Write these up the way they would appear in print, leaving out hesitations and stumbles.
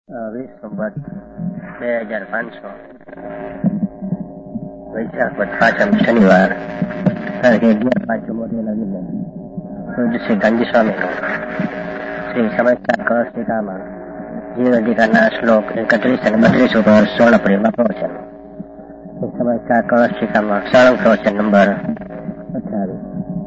20 સંવત 2500 વૈશાખ વદ 5 શનિવાર તારીખ 11/5 મોદી લગી પૂજ્ય શ્રી ગાંધી સ્વામી શ્રી સમસ્તા કળશ ટીકામાં જીવન ટીકાના શ્લોક 31 અને 32 ઉપર 16 એપ્રિલમાં પ્રવચન. સમસ્તા કળશ ટીકામાં સાળંગ પ્રવચન નંબર 28.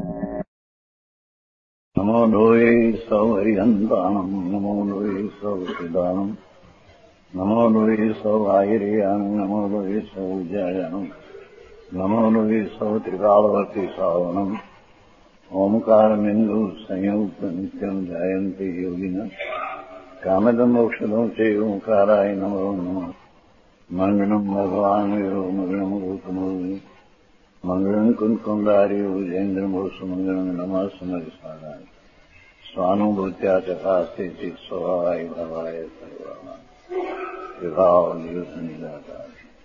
નમો લોહે સૌ હરિહંતાણમ નમો લોહે સૌ સિદ્ધાણમ નમો લોહે સૌ આયર્યાન નમો લોહે સૌ જયાનમ નમો લોહે સૌ ત્રિકાળવર્તી સાવનમ ઓમકારમિંદુ સંયુક્ત નિત્યમ જાયંતિ યોગિન કામદમ મોક્ષદમ સે ઓંકારાય નમો નમઃ. મંગળમ ભગવાન વીરો મંગળમ ગૌતમોની મંગળમ કુંકુંદાર્યો જૈન્દ્રમોષ મંગળમ નમઃ સમરિસ્વાદાય સ્વાનુભૂત્યા ચકાસ્તે ચિત સ્વભાવાય ભવાય સર્વમાં વિભાવ નિયુત નિરાકાર.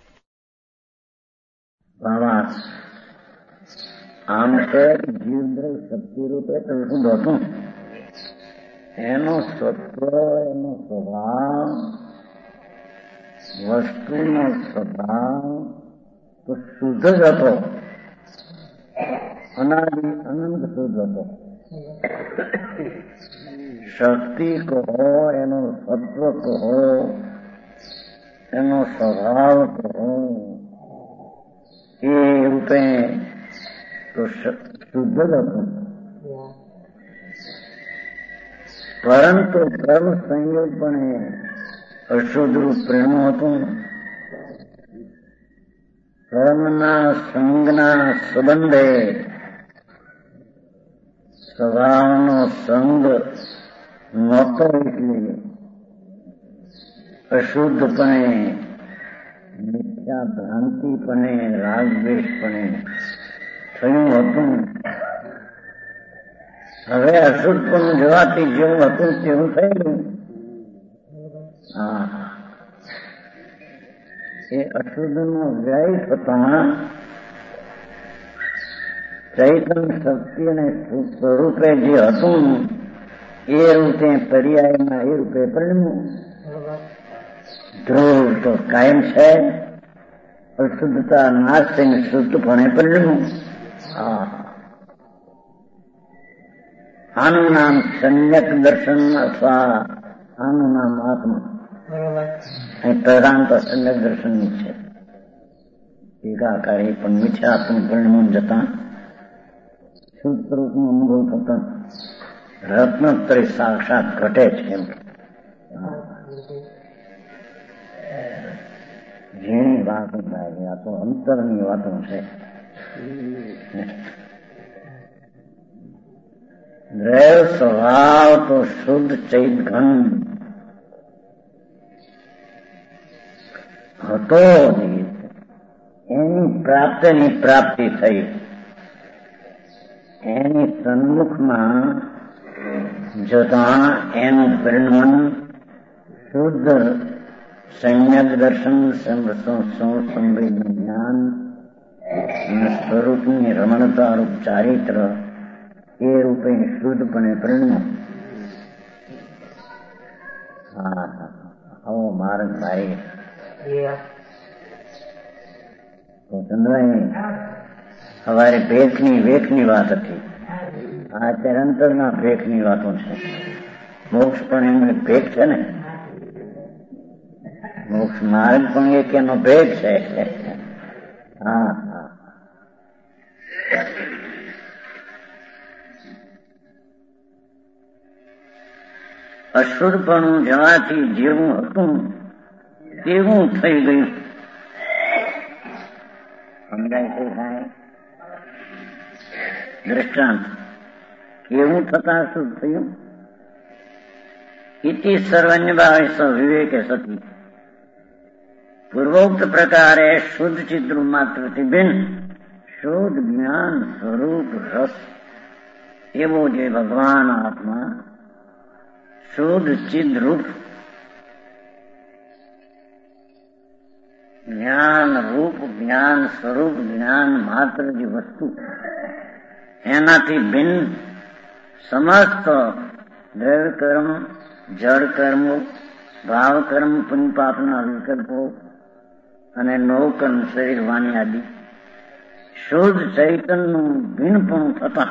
ભાવાર્થ. આમ કે જીવદ્રવ શક્તિ રૂપે તો શું હતું? એનો સત્વ, એનો સ્વભાવ, વસ્તુનો સ્વભાવ તો શુદ્ધ જ હતો, અનાદિ અનંત શુદ્ધ હતો. શક્તિ કહો, એનો સત્વ કહો, એનો સ્વભાવ કહો, એ રૂપે તો શુદ્ધ જ હતું. પરંતુ કર્મ સંયોગપણે અશુદ્ધ રૂપ પ્રેમ હતું. કર્મના સંગના સંબંધે સ્વભાવનો સંગ નહોતો, એટલે અશુદ્ધપણે, મિથ્યા ભ્રાંતિપણે, રાગદ્વેષપણે થયું હતું. હવે અશુદ્ધપણું જવાથી જેવું હતું તેવું થયેલું. એ અશુદ્ધનો વ્યય થતા ચૈતન શક્તિ અને સ્વરૂપે જે હતું એ રૂપે પર્યાયમાં એ રૂપે પરિણમ્યું. ધ્રુવ તો કાયમ છે, અશુદ્ધતા નાશ થઈને શુદ્ધપણે પરિણમ્યું. આનું નામ સમ્યક દર્શન અથવા આનું નામ આત્મા. અહીં પ્રધાન તો સમ્યક દર્શનની છે. એકાકારી પણ મિથ્યાત્મ પરિણમ જતા શુદ્ધ સ્વરૂપનો અનુભવ થતા રત્નોત્તરી સાક્ષાત ઘટે છે. એમ જેની વાતો થાય આ તો અંતરની વાતો છે. દ્રૈવ સ્વભાવ તો શુદ્ધ ચૈત ઘન હતો. એની પ્રાપ્તિ થઈ. એની સન્મુખમાં જતા એનું પરિણમન શુદ્ધ સમ્યક દર્શન, સંવેદન જ્ઞાન અને સ્વરૂપની રમણતા રૂપ ચારિત્ર એ રૂપે શુદ્ધપણે પરિણમ્યું. આવો માર્ગ ભાઈ તો ચંદ્રાઈ સવારે વેખની વાત હતી. આ ચરંતરના ભેખની વાતો છે. મોક્ષ પણ એનો ભેખ છે ને. મોક્ષ માર્ગ પણ એક એનો ભેદ છે. અશુદ્ધપણું જવાથી જેવું હતું તેવું થઈ ગયું. સમજાય છે સાહેબ? દ્રષ્ટાંત કેવું થતા શુદ્ધ થયું? ઇતિ સર્વન્ય ભાવે સ વિવેકે સતી. પૂર્વોક્ત પ્રકારે શુદ્ધ ચિત્ર માત્રથી ભિન્ન શુદ્ધ જ્ઞાન સ્વરૂપ રસ એવો જે ભગવાન આત્મા શુદ્ધ ચિદ્રૂપ જ્ઞાન રૂપ, જ્ઞાન સ્વરૂપ, જ્ઞાન માત્ર જે વસ્તુ એનાથી ભિન્ન સમસ્ત દ્રવ્ય કર્મ, જળ કર્મ, ભાવ કર્મ પુણ્યપાપના વિકલ્પો અને નવકર્મ શરીર વાણી આદિ શુદ્ધ ચૈતનનું ભીનપણું થતા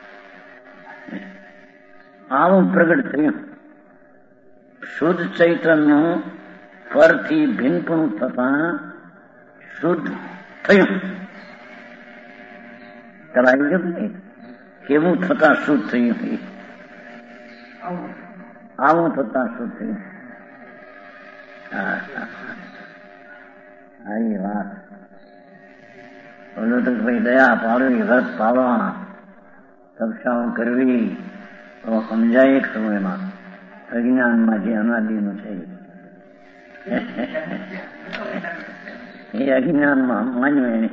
આવું પ્રગટ થયું. શુદ્ધ ચૈતનનું પરથી ભીનપણું થતા શુદ્ધ થયું. કરાયું કેવું થતા શુદ્ધ થયું? આવું થતા શુદ્ધ થયું. આવી વાત બોલો તો ભાઈ દયા પાડવી, વ્રત પાડવા, તપસ્યાઓ કરવી તો સમજાય એક સમયમાં. અજ્ઞાનમાં જે અનાદિનું છે એ અજ્ઞાનમાં માન્યું એને.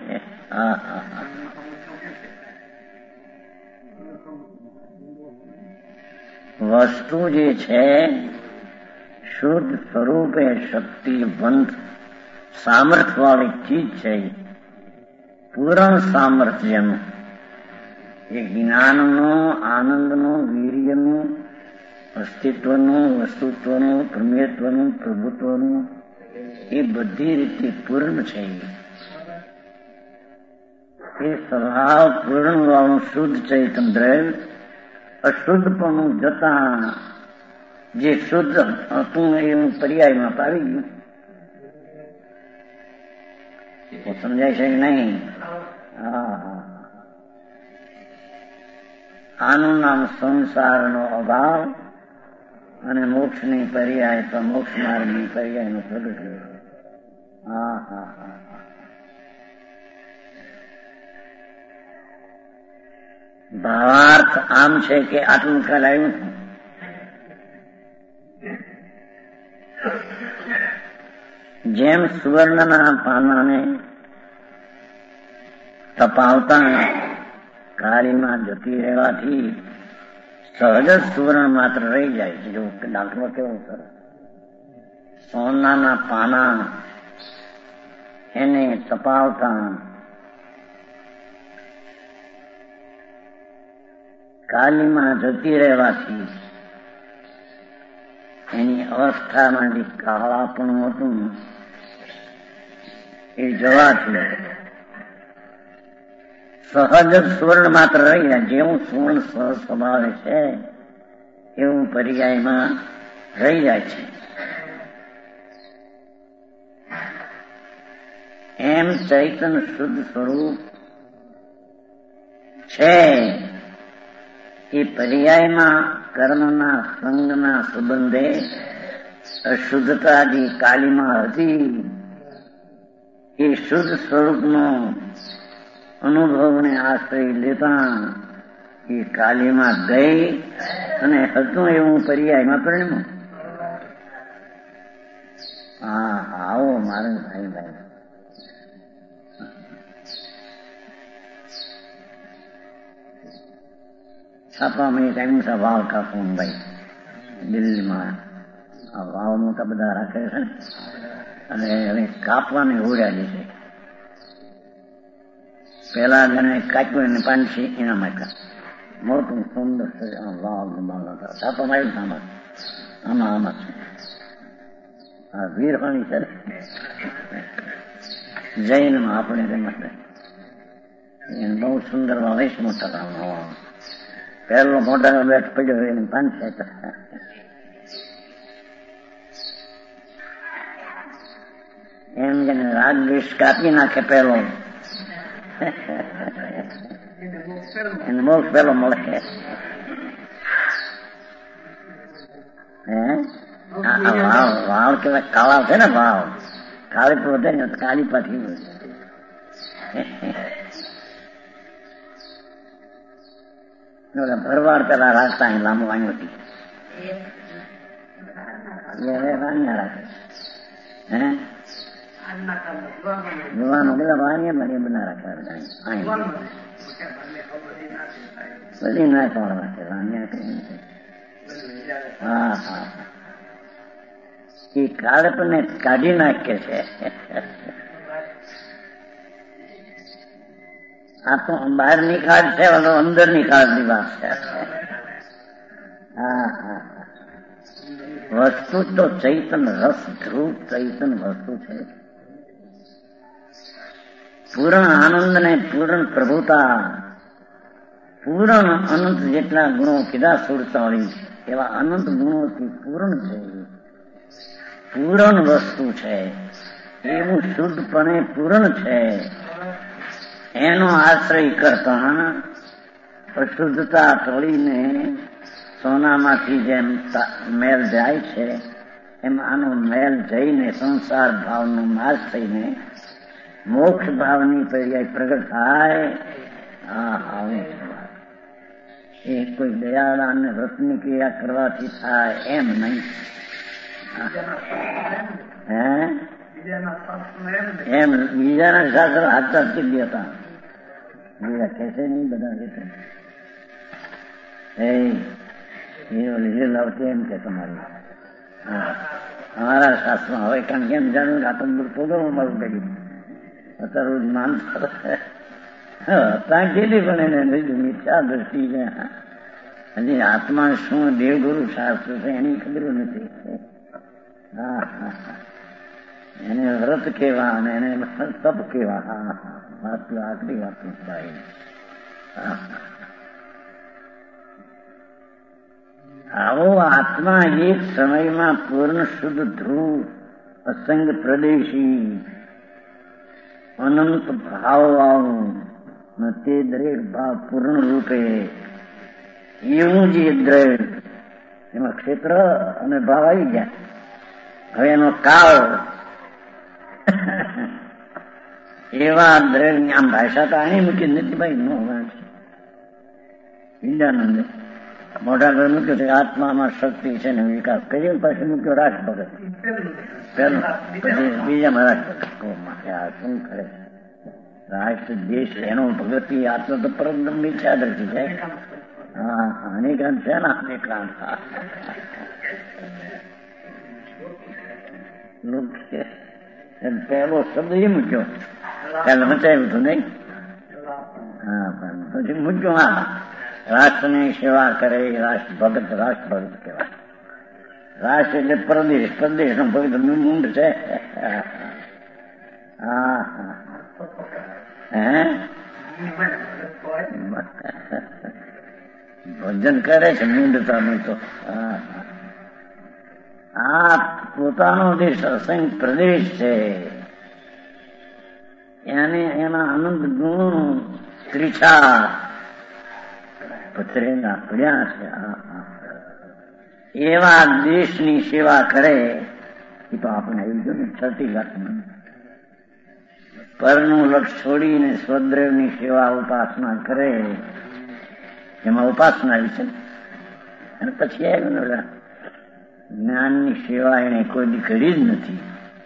વસ્તુ જે છે શુદ્ધ સ્વરૂપે શક્તિવંત સામર્થ્ય વાળી ચીજ છે. પૂરણ સામર્થ્યનું, એ જ્ઞાનનું, આનંદનું, વીર્યનું, અસ્તિત્વનું, વસ્તુત્વનું, પ્રમેયત્વનું, પ્રભુત્વનું, એ બધી રીતે પૂર્ણ છે. એ સ્વભાવ પૂર્ણ વાળું શુદ્ધ ચૈતન દ્રવ્ય અશુદ્ધપણું જતા જે શુદ્ધ હતું એવું પર્યાયમાં પાવી ગયું. સમજાય છે કે નહીં? આનું નામ સંસારનો અભાવ અને મોક્ષની પર્યાય તો મોક્ષ માર્ગની પર્યાયનો પ્રગટ. ભાવાર્થ આમ છે કે આટલું ખ્યાલ આવ્યું. જેમ સુવર્ણના પાનાને તપાવતા કાળીમાં જતી રહેવાથી સહજ સુવર્ણ માત્ર રહી જાય છે. જો દાખલો કેવો સરસ, સોનાના પાના એને તપાવતા કાલીમાં જતી રહેવાથી એની અવસ્થામાં જે કાળાપણું હતું એ જવાથી સહજ સુવર્ણ માત્ર રહી જાય. જેવું સુવર્ણ સહજ સ્વભાવે છે એવું પર્યાયમાં રહી જાય છે. એમ ચૈતન શુદ્ધ સ્વરૂપ છે એ પર્યાયમાં કર્મના સંગના સંબંધે અશુદ્ધતા જે કાલીમાં હતી એ શુદ્ધ સ્વરૂપનો અનુભવને આશ્રય લેતા એ કાલીમાં ગઈ અને હતું એવું પર્યાયમાં પરિણમ્યું. આવો મારે ભાઈ છાપામાં એક એમ ભાવ કાપવું ભાઈ દિલ્હીમાં. આ ભાવ મોટા બધા રાખે છે અને હવે કાપવાની હોડાડી છે. પેલા જણે કાપ્યું એને 500 ઇનામ આપ્યા. મોટું સુંદર ભાવ છાપામાં આવ્યું. આમાં છે આ વીરવાણી છે જૈનમાં આપણે તેમાં એને બહુ સુંદર ભાવેશ મોટા ભાવ. પહેલો મોટા બેઠ પડ્યો એને 500 એમ જેને રાગ દ્વેષ કાપી નાખે પેલો એને મોક્ષ પેલો મળે. વાવ કેવાય કાળા છે ને ભાવ. કાળી પોતે ને કાળી પાછી ભરવાડ પેલા રાખતા અહીં લાંબુ વાંગ્યું હતી રાખે. યુવાનો બધા વાણીએ મને બધા રાખ્યા બધી ના પણ રાખે વાણિયા. એ કાળપને કાઢી નાખે છે. આ તો બહાર નીકાળ છે, અંદર નીકાળની વાત છે. વસ્તુ તો ચૈતન રસ ધ્રુવ ચૈતન વસ્તુ છે. પૂર્ણ આનંદ ને પૂર્ણ પ્રભુતા, પૂર્ણ અનંત જેટલા ગુણો કીધા 47 એવા અનંત ગુણોથી પૂર્ણ છે. પૂર્ણ વસ્તુ છે, એવું શુદ્ધપણે પૂર્ણ છે. એનો આશ્રય કરતા અશુદ્ધતા તોડીને સોનામાંથી જેમ મેલ જાય છે એમ આનો મેલ જઈને સંસાર ભાવનો નાશ થઈને મોક્ષ ભાવની પર્યાય પ્રગટ થાય. એ કોઈ દયાળા અને રસની ક્રિયા કરવાથી થાય એમ નહીં. એમ બીજાના શાસ્ત્ર હાથ આપી દેતા બીજા કહેશે નહીં બધા રીતે લીધે લાવતી એમ કે તમારી અમારા શાસ્ત્રમાં હવે કારણ કેમ જાણવું આ તો પોતાનું મારું કર્યું અત્યારે રોજ માનતા ત્યાં કેટલી પણ એને મિથ્યા દ્રષ્ટિ છે. હજી આત્મા શું દેવગુરુ શાસ્ત્ર છે એની ખબર નથી. એને વ્રત કેવા અને એને તપ કેવા. આટલી વાત થાય. આવો આત્મા એક સમયમાં પૂર્ણ શુદ્ધ ધ્રુવ અસંગ પ્રદેશી અનંત ભાવ આવું તે દરેક ભાવ પૂર્ણ રૂપે એવું જે દ્રવ્ય એમાં ક્ષેત્ર અને ભાવ આવી ગયા. હવે એનો કાળ એવા દ્રવ્ય આમ ભાષા તો આની મૂકી નથી ભાઈ. નો વાંચ વિદ્યાનંદ મોઢા પર મૂક્યો છે આત્મામાં શક્તિ છે ને વિકાસ કર્યો. પછી મૂક્યો રાષ્ટ્રભગત પેલું, પછી બીજામાં રાષ્ટ્રભગત. શું કરે રાષ્ટ્ર દેશ એનો ભગતિ આત્મા તો પરમ મિથ્યા દ્રષ્ટિ છે. હાનિકાંત છે ને હાનિકાંત. પહેલો શબ્દ એ મૂક્યો પેલા મચાવ્યું હતું નહીં. પછી મૂક્યો રાષ્ટ્રની સેવા કરે રાષ્ટ્રભગત. રાષ્ટ્રભગત કહેવાય. રાષ્ટ્ર એટલે પ્રદેશ. પ્રદેશ નો ભગત મૂંડ છે. ભજન કરે છે મૂંડતાનું તો. આ પોતાનો દેશ અસંખ્ય પ્રદેશ છે. એના અનંત ગુણ ત્રિછા પથરેલા પડ્યા છે. એવા દેશની સેવા કરે એ તો આપણે આવી ગયું ને 30 લાખમાં. પરનું લક્ષ છોડીને સ્વદ્રવની સેવા ઉપાસના કરે એમાં ઉપાસના આવી છે. અને પછી આવ્યું જ્ઞાનની સેવા એને કોઈ દી કરી જ નથી.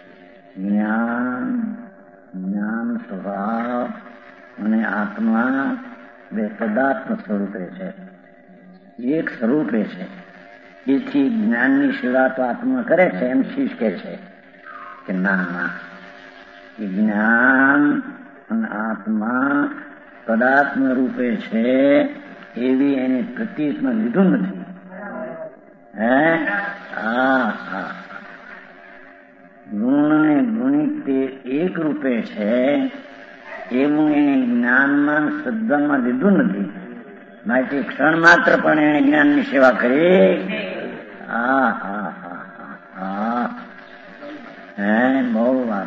જ્ઞાન સ્વભાવ અને આત્મા બે પદાર્થ સ્વરૂપે છે, એક સ્વરૂપે છે. એથી જ્ઞાનની સેવા તો આત્મા કરે છે એમ શીશ કહે છે કે ના, એ જ્ઞાન અને આત્મા પદાર્થ રૂપે છે એવી એને પ્રતીતમાં લીધું નથી. ગુણ ને ગુણિત તે એક રૂપે છે એવું એને જ્ઞાનમાં શ્રદ્ધામાં લીધું નથી. માટે ક્ષણ માત્ર પણ એને જ્ઞાનની સેવા કરી. બહુ વાત.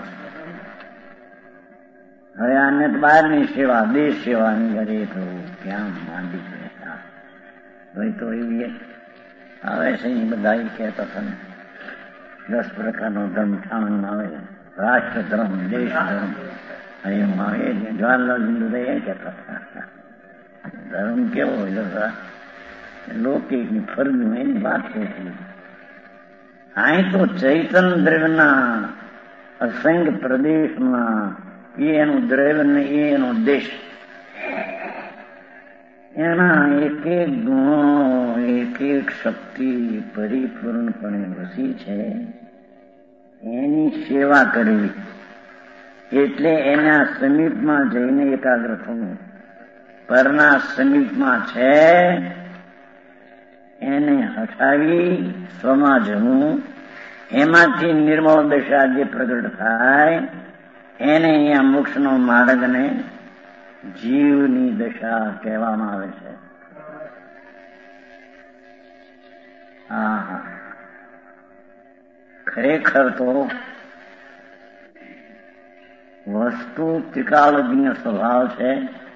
હવે આને બહારની સેવા દેશ સેવાની કરે તો ક્યાં માંડી છે. હવે તો એવી આવે છે બધા કહેતા હતા ને 10 પ્રકારનો ધર્મ ઠાણ આવે. રાષ્ટ્ર ધર્મ, દેશ ધર્મ એમ આવે. જવાહરલાલ નહેરુ એ કહેતા હતા ધર્મ કેવો હોય લૌકિકની ફરજનું એની વાત છે. અહીં તો ચૈતન દ્રવ્યના અસંખ્ય પ્રદેશમાં એનું દ્રવ્ય ને એનો દેશ, એના એક એક ગુણો એક એક શક્તિ પરિપૂર્ણપણે વસી છે. એની સેવા કરવી એટલે એના સમીપમાં જઈને એકાગ્ર થવું. પરના સમીપમાં છે એને હટાવી સ્વમાં જવું, એમાંથી નિર્મળ દશા જે પ્રગટ થાય એને અહીંયા મોક્ષનો માર્ગને જીવની દશા કહેવામાં આવે છે. હા, ખરેખર તો વસ્તુ ત્રિકાળજ્ઞ સ્વભાવ છે,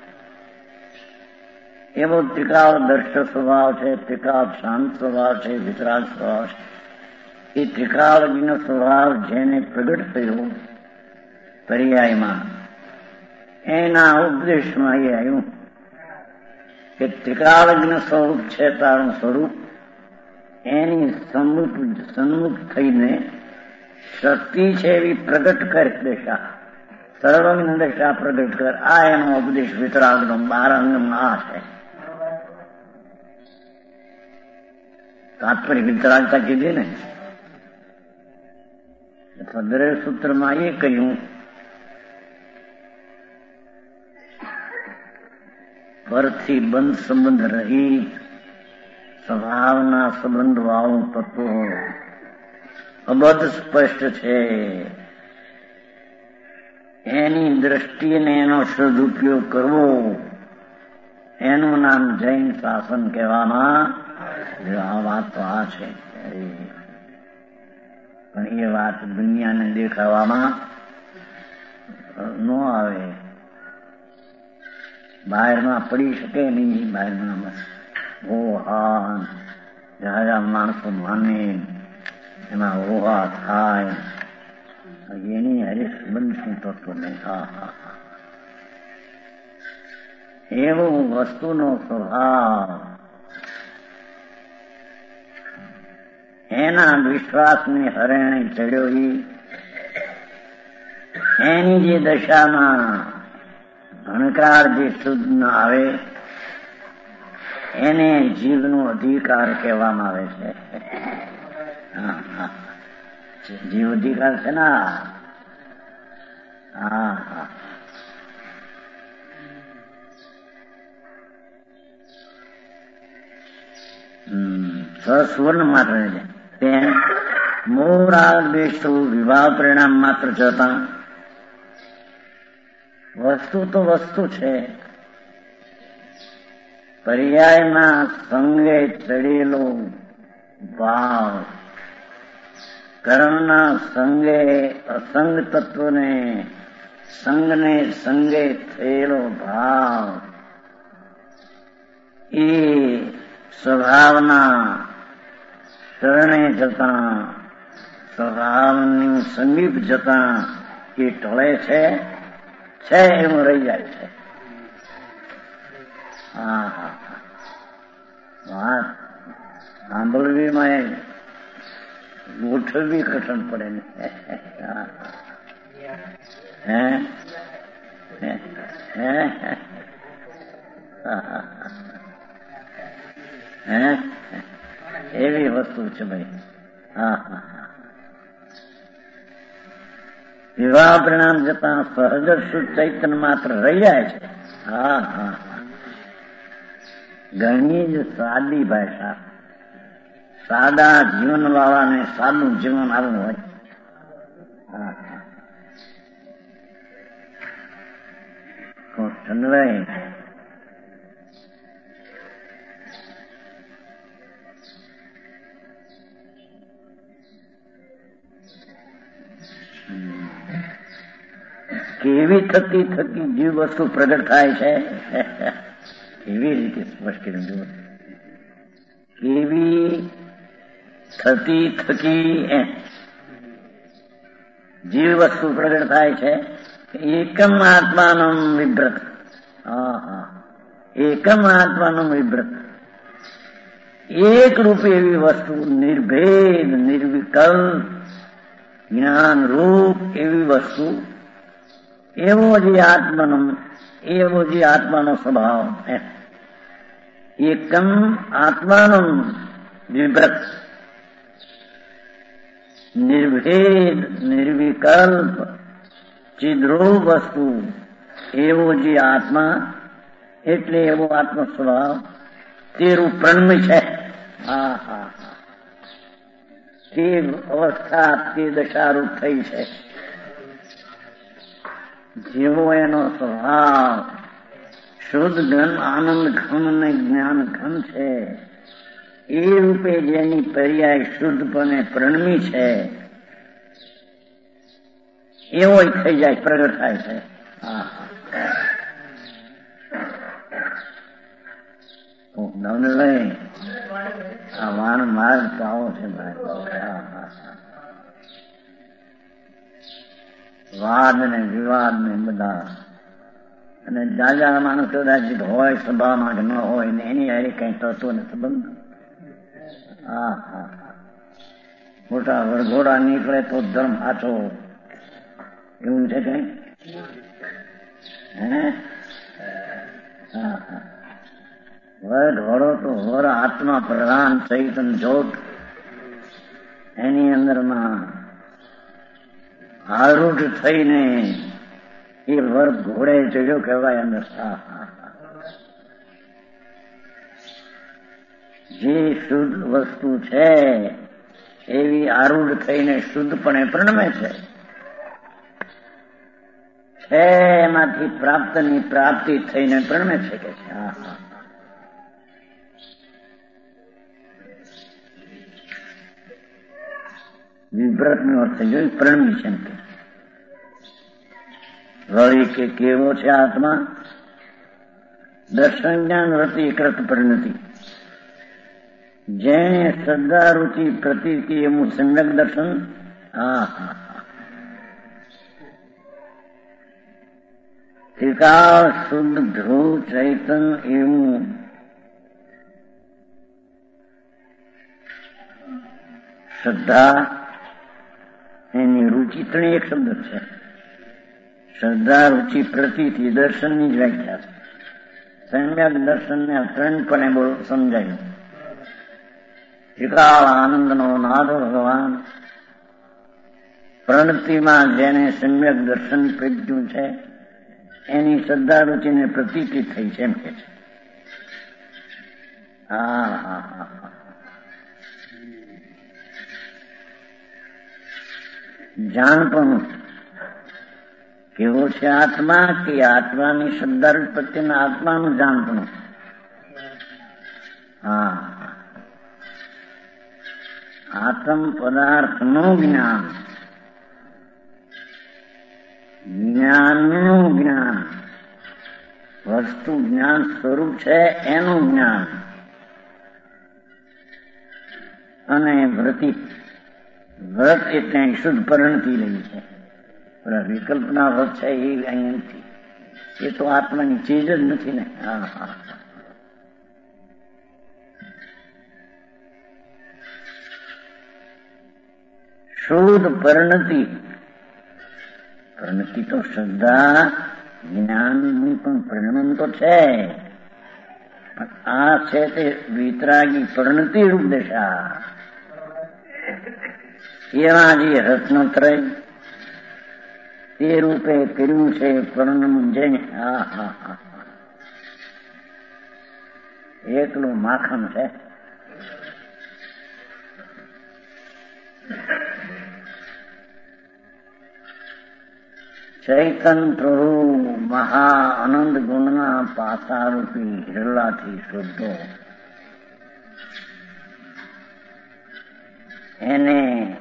એવો ત્રિકાળ દર્શ સ્વભાવ છે, ત્રિકાળ શાંત સ્વભાવ છે, વિતરાગ સ્વભાવ છે. એ ત્રિકાળજ્ઞ સ્વભાવ જેને પ્રગટ થયો પર્યાયમાં, એના ઉપદેશમાં એ આવ્યું કે ત્રિકાળજ્ઞ સ્વરૂપ છે તારું સ્વરૂપ, એની સન્મુખ થઈને શક્તિ છે એવી પ્રગટ કર દશા, સર્વજ્ઞ દશા પ્રગટ કર. આ એનો ઉપદેશ વિતરાગનો 12 અંગમાં આ છે. તાત્પર્ય વિતરાગતા કીધી ને, અથવા દરેક સૂત્રમાં એ કહ્યું પરથી બંધ સંબંધ રહિત સ્વભાવના સંબંધ વાળું તત્વ અબધ સ્પષ્ટ છે. એની દ્રષ્ટિને એનો સદુપયોગ કરવો, એનું નામ જૈન શાસન કહેવામાં. આ વાત તો આ છે, પણ એ વાત દુનિયાને દેખાવામાં ન આવે, બહારમાં પડી શકે નહીં. બહારમાં ઓહા જાજા માણસો માને, એમાં ઓહા થાય, એની હરે સંબંધ શું થતો નહીં. એવો વસ્તુનો સ્વભાવ એના વિશ્વાસને હરેણે ચડ્યો. એની જે દશામાં ભણકાર જે શુદ્ધ ન આવે એને જીવનો અધિકાર કહેવામાં આવે છે. જીવ અધિકાર છે ને. હા, સુવર્ણ માત્ર છે. મોરા દેશ વિવાહ પરિણામ માત્ર જતા વસ્તુ તો વસ્તુ છે. પર્યાયમાં સંગે ચડેલો ભાવ, કર્ણના સંગે અસંગ તત્વને સંગને સંગે થયેલો ભાવ, એ સ્વભાવના શરણે જતા, સ્વભાવની સમીપ જતા એ ટળે છે એવું રહી જાય છે. વાત સાંભળવીમાં ગોઠવવી કઠણ પડે ને. એવી વસ્તુ છે ભાઈ. વિવાહ પરિણામ જતા સહજ શુદ્ધ ચૈતન્ય માત્ર રહી જાય છે. ઘણી જ સાદી ભાષા, સાદા જીવન વાળાને સાદું જીવન આવું હોય. ચંદ્રભાઈ કેવી થકી જીવ વસ્તુ પ્રગટ થાય છે, એવી રીતે સ્પષ્ટ જુઓ. કેવી થકી જીવ વસ્તુ પ્રગટ થાય છે. એકમ આત્માનો વિભ્રત, એકમ આત્માનો વિભ્રત, એક રૂપે એવી વસ્તુ, નિર્ભેદ નિર્વિકલ્પ જ્ઞાન રૂપ એવી વસ્તુ, એવો જે આત્માનો સ્વભાવ, એકમ આત્માનો વિભ્રત નિર્ભેદ નિર્વિકલ્પ ચિદ્રૂપ વસ્તુ, એવો જે આત્મા, એટલે એવો આત્મ સ્વભાવ તે રૂપ પ્રણમી છે. હા હા હા, તે અવસ્થા તે દશારૂપ થઈ છે. જેવો એનો સ્વભાવ શુદ્ધ ઘન આનંદ ઘન અને જ્ઞાન ઘન છે, એ રૂપે જેની પર્યાય શુદ્ધપણે પ્રણમી છે, એવો થઈ જાય, પ્રગટ થાય છે. તમને લઈ આ વાન માર્ગ તો આવો છે વાદ ને વિવાદ ને બધા, અને જાજા માણસો કદાચિત હોય સભામાં કે ન હોય ને એની હારે કઈ થતો ને સંબંધ. હા હા, મોટા વરઘોડા નીકળે તો ધર્મ સાચો, એવું છે કઈ? હે હા હા, વરઘોડો તો વર આત્મા પ્રધાન ચૈતન જ્યોત, એની અંદરમાં આરૂઢ થઈને એ વર ઘોડે ચડ્યો કહેવાય અંદર. જે શુદ્ધ વસ્તુ છે એવી આરૂઢ થઈને શુદ્ધપણે પ્રણમે છે, એમાંથી પ્રાપ્તની પ્રાપ્તિ થઈને પ્રણમે છે કે છે. હા હા, વિવ્રતનો અર્થ જોઈ પ્રણમી છે. વળી કે કેવો છે આત્મા? દર્શન જ્ઞાન વૃત્તિ કૃત પરિણતિ, જેને શ્રદ્ધા રુચિ પ્રતીતિ એનું સમ્યક દર્શન. હા હા, ત્રિકાળ શુદ્ધ ધ્રુવ ચૈતન એવું શ્રદ્ધા, એની રુચિ ત્રણે એક શબ્દ છે. શ્રદ્ધા રુચિ પ્રતીતિ દર્શનની જ વ્યાખ્યા છે. સમ્યક દર્શનને ત્રણપણે સમજાયું. ત્રિકાળ આનંદનો નાદો ભગવાન, પ્રણતિમાં જેને સમ્યક દર્શન પ્રજ્ઞું છે એની શ્રદ્ધા રુચિને પ્રતીતિ થઈ છે એમ કે છે. હા હા હા, જાણપણું કેવો છે આત્મા? કે આત્માની શ્રદ્ધા પ્રત્યેના આત્માનું જાણપણું. હા, આત્મ પદાર્થનું જ્ઞાન, જ્ઞાનનું જ્ઞાન, વસ્તુ જ્ઞાન સ્વરૂપ છે એનું જ્ઞાન, અને વ્રતિ, વ્રત એટલે શુદ્ધ પરિણતિ રહી છે. વિકલ્પના વ્રત છે એ અહીં નથી, એ તો આત્માની ચીજ જ નથી ને. હા હા, શુદ્ધ પરિણતિ, પરિણતિ તો શ્રદ્ધા જ્ઞાનની પણ પરિણામ તો છે, પણ આ છે તે વિતરાગી પરિણતિ રૂપ દશા. એવા જે રત્નત્રય તે રૂપે કર્યું છે પરિણામ જઈને. હા હા હા, એકલું માખણ છે. ચૈતન પ્રભુ મહા આનંદ ગુણના પાસારૂપી હિરલાથી શુદ્ધો, એને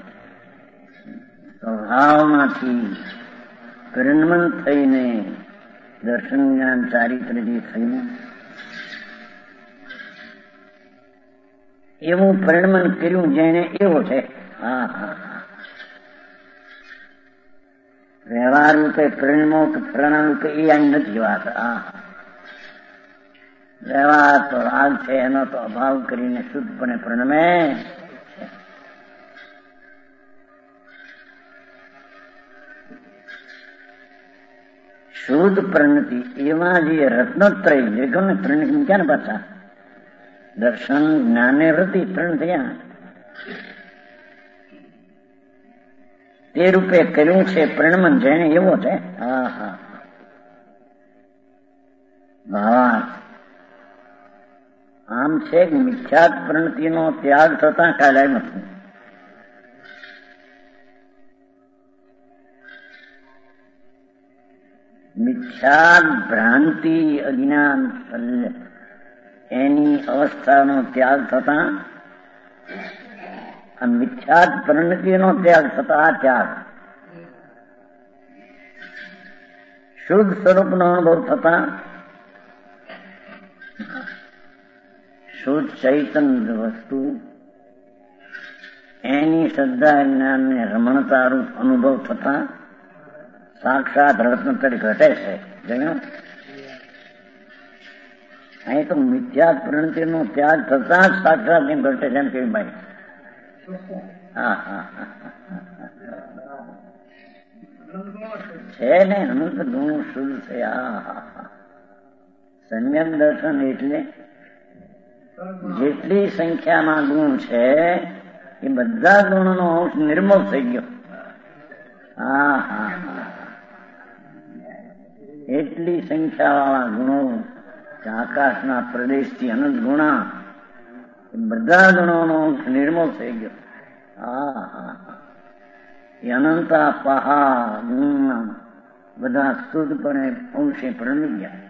સ્વભાવમાંથી પરિણમન થઈને દર્શન જ્ઞાન ચારિત્ર્યથી થઈને એવું પરિણમન કર્યું જેને એવો છે. હા હા, વ્યવહાર રૂપે પરિણમો કે પ્રણામ રૂપે એ અહીં નથી વાત. હા, વ્યવહાર તો રાગ છે એનો તો અભાવ કરીને શુદ્ધપણે પરિણમે. શુદ્ધ પરિણતિ એમાં જે રત્નોત્રય જગને ત્રણ ક્યાં પાછા દર્શન જ્ઞાને વૃત્તિ ત્રણ થયા, તે રૂપે કર્યું છે પરિણમન જેને એવો છે. હા હા, ભાવાર્થ આમ છે કે મિથ્યાત પ્રણતિનો ત્યાગ થતા કાલે નથી. મિથ્યાત ભ્રાંતિ અજ્ઞાન એની અવસ્થાનો ત્યાગ થતા મિથ્યાત પ્રણતિનો ત્યાગ થતા આ ત્યાગ શુદ્ધ સ્વરૂપનો અનુભવ થતા શુદ્ધ ચૈતન્ય વસ્તુ એની શ્રદ્ધા જ્ઞાનને રમણતા રૂપ અનુભવ થતા સાક્ષાત રત્ન તરીકે ઘટે છે. જોયું અહીં તો મિથ્યા પ્રણતિનો ત્યાગ થતા જ સાક્ષાત એમ ઘટે છે એમ કેવી ભાઈ. છે ને અનંત ગુણ શુદ્ધ છે. સમ્યક દર્શન એટલે જેટલી સંખ્યામાં ગુણ છે એ બધા ગુણોનો અંશ નિર્મળ થઈ ગયો. એટલી સંખ્યાવાળા ગુણો આકાશના પ્રદેશથી અનંત ગુણા એ બધા ગુણોનો અંશ નિર્મળ થઈ ગયો. એ અનંતા પહા ગુણ બધા શુદ્ધપણે અંશે પ્રણી ગયા.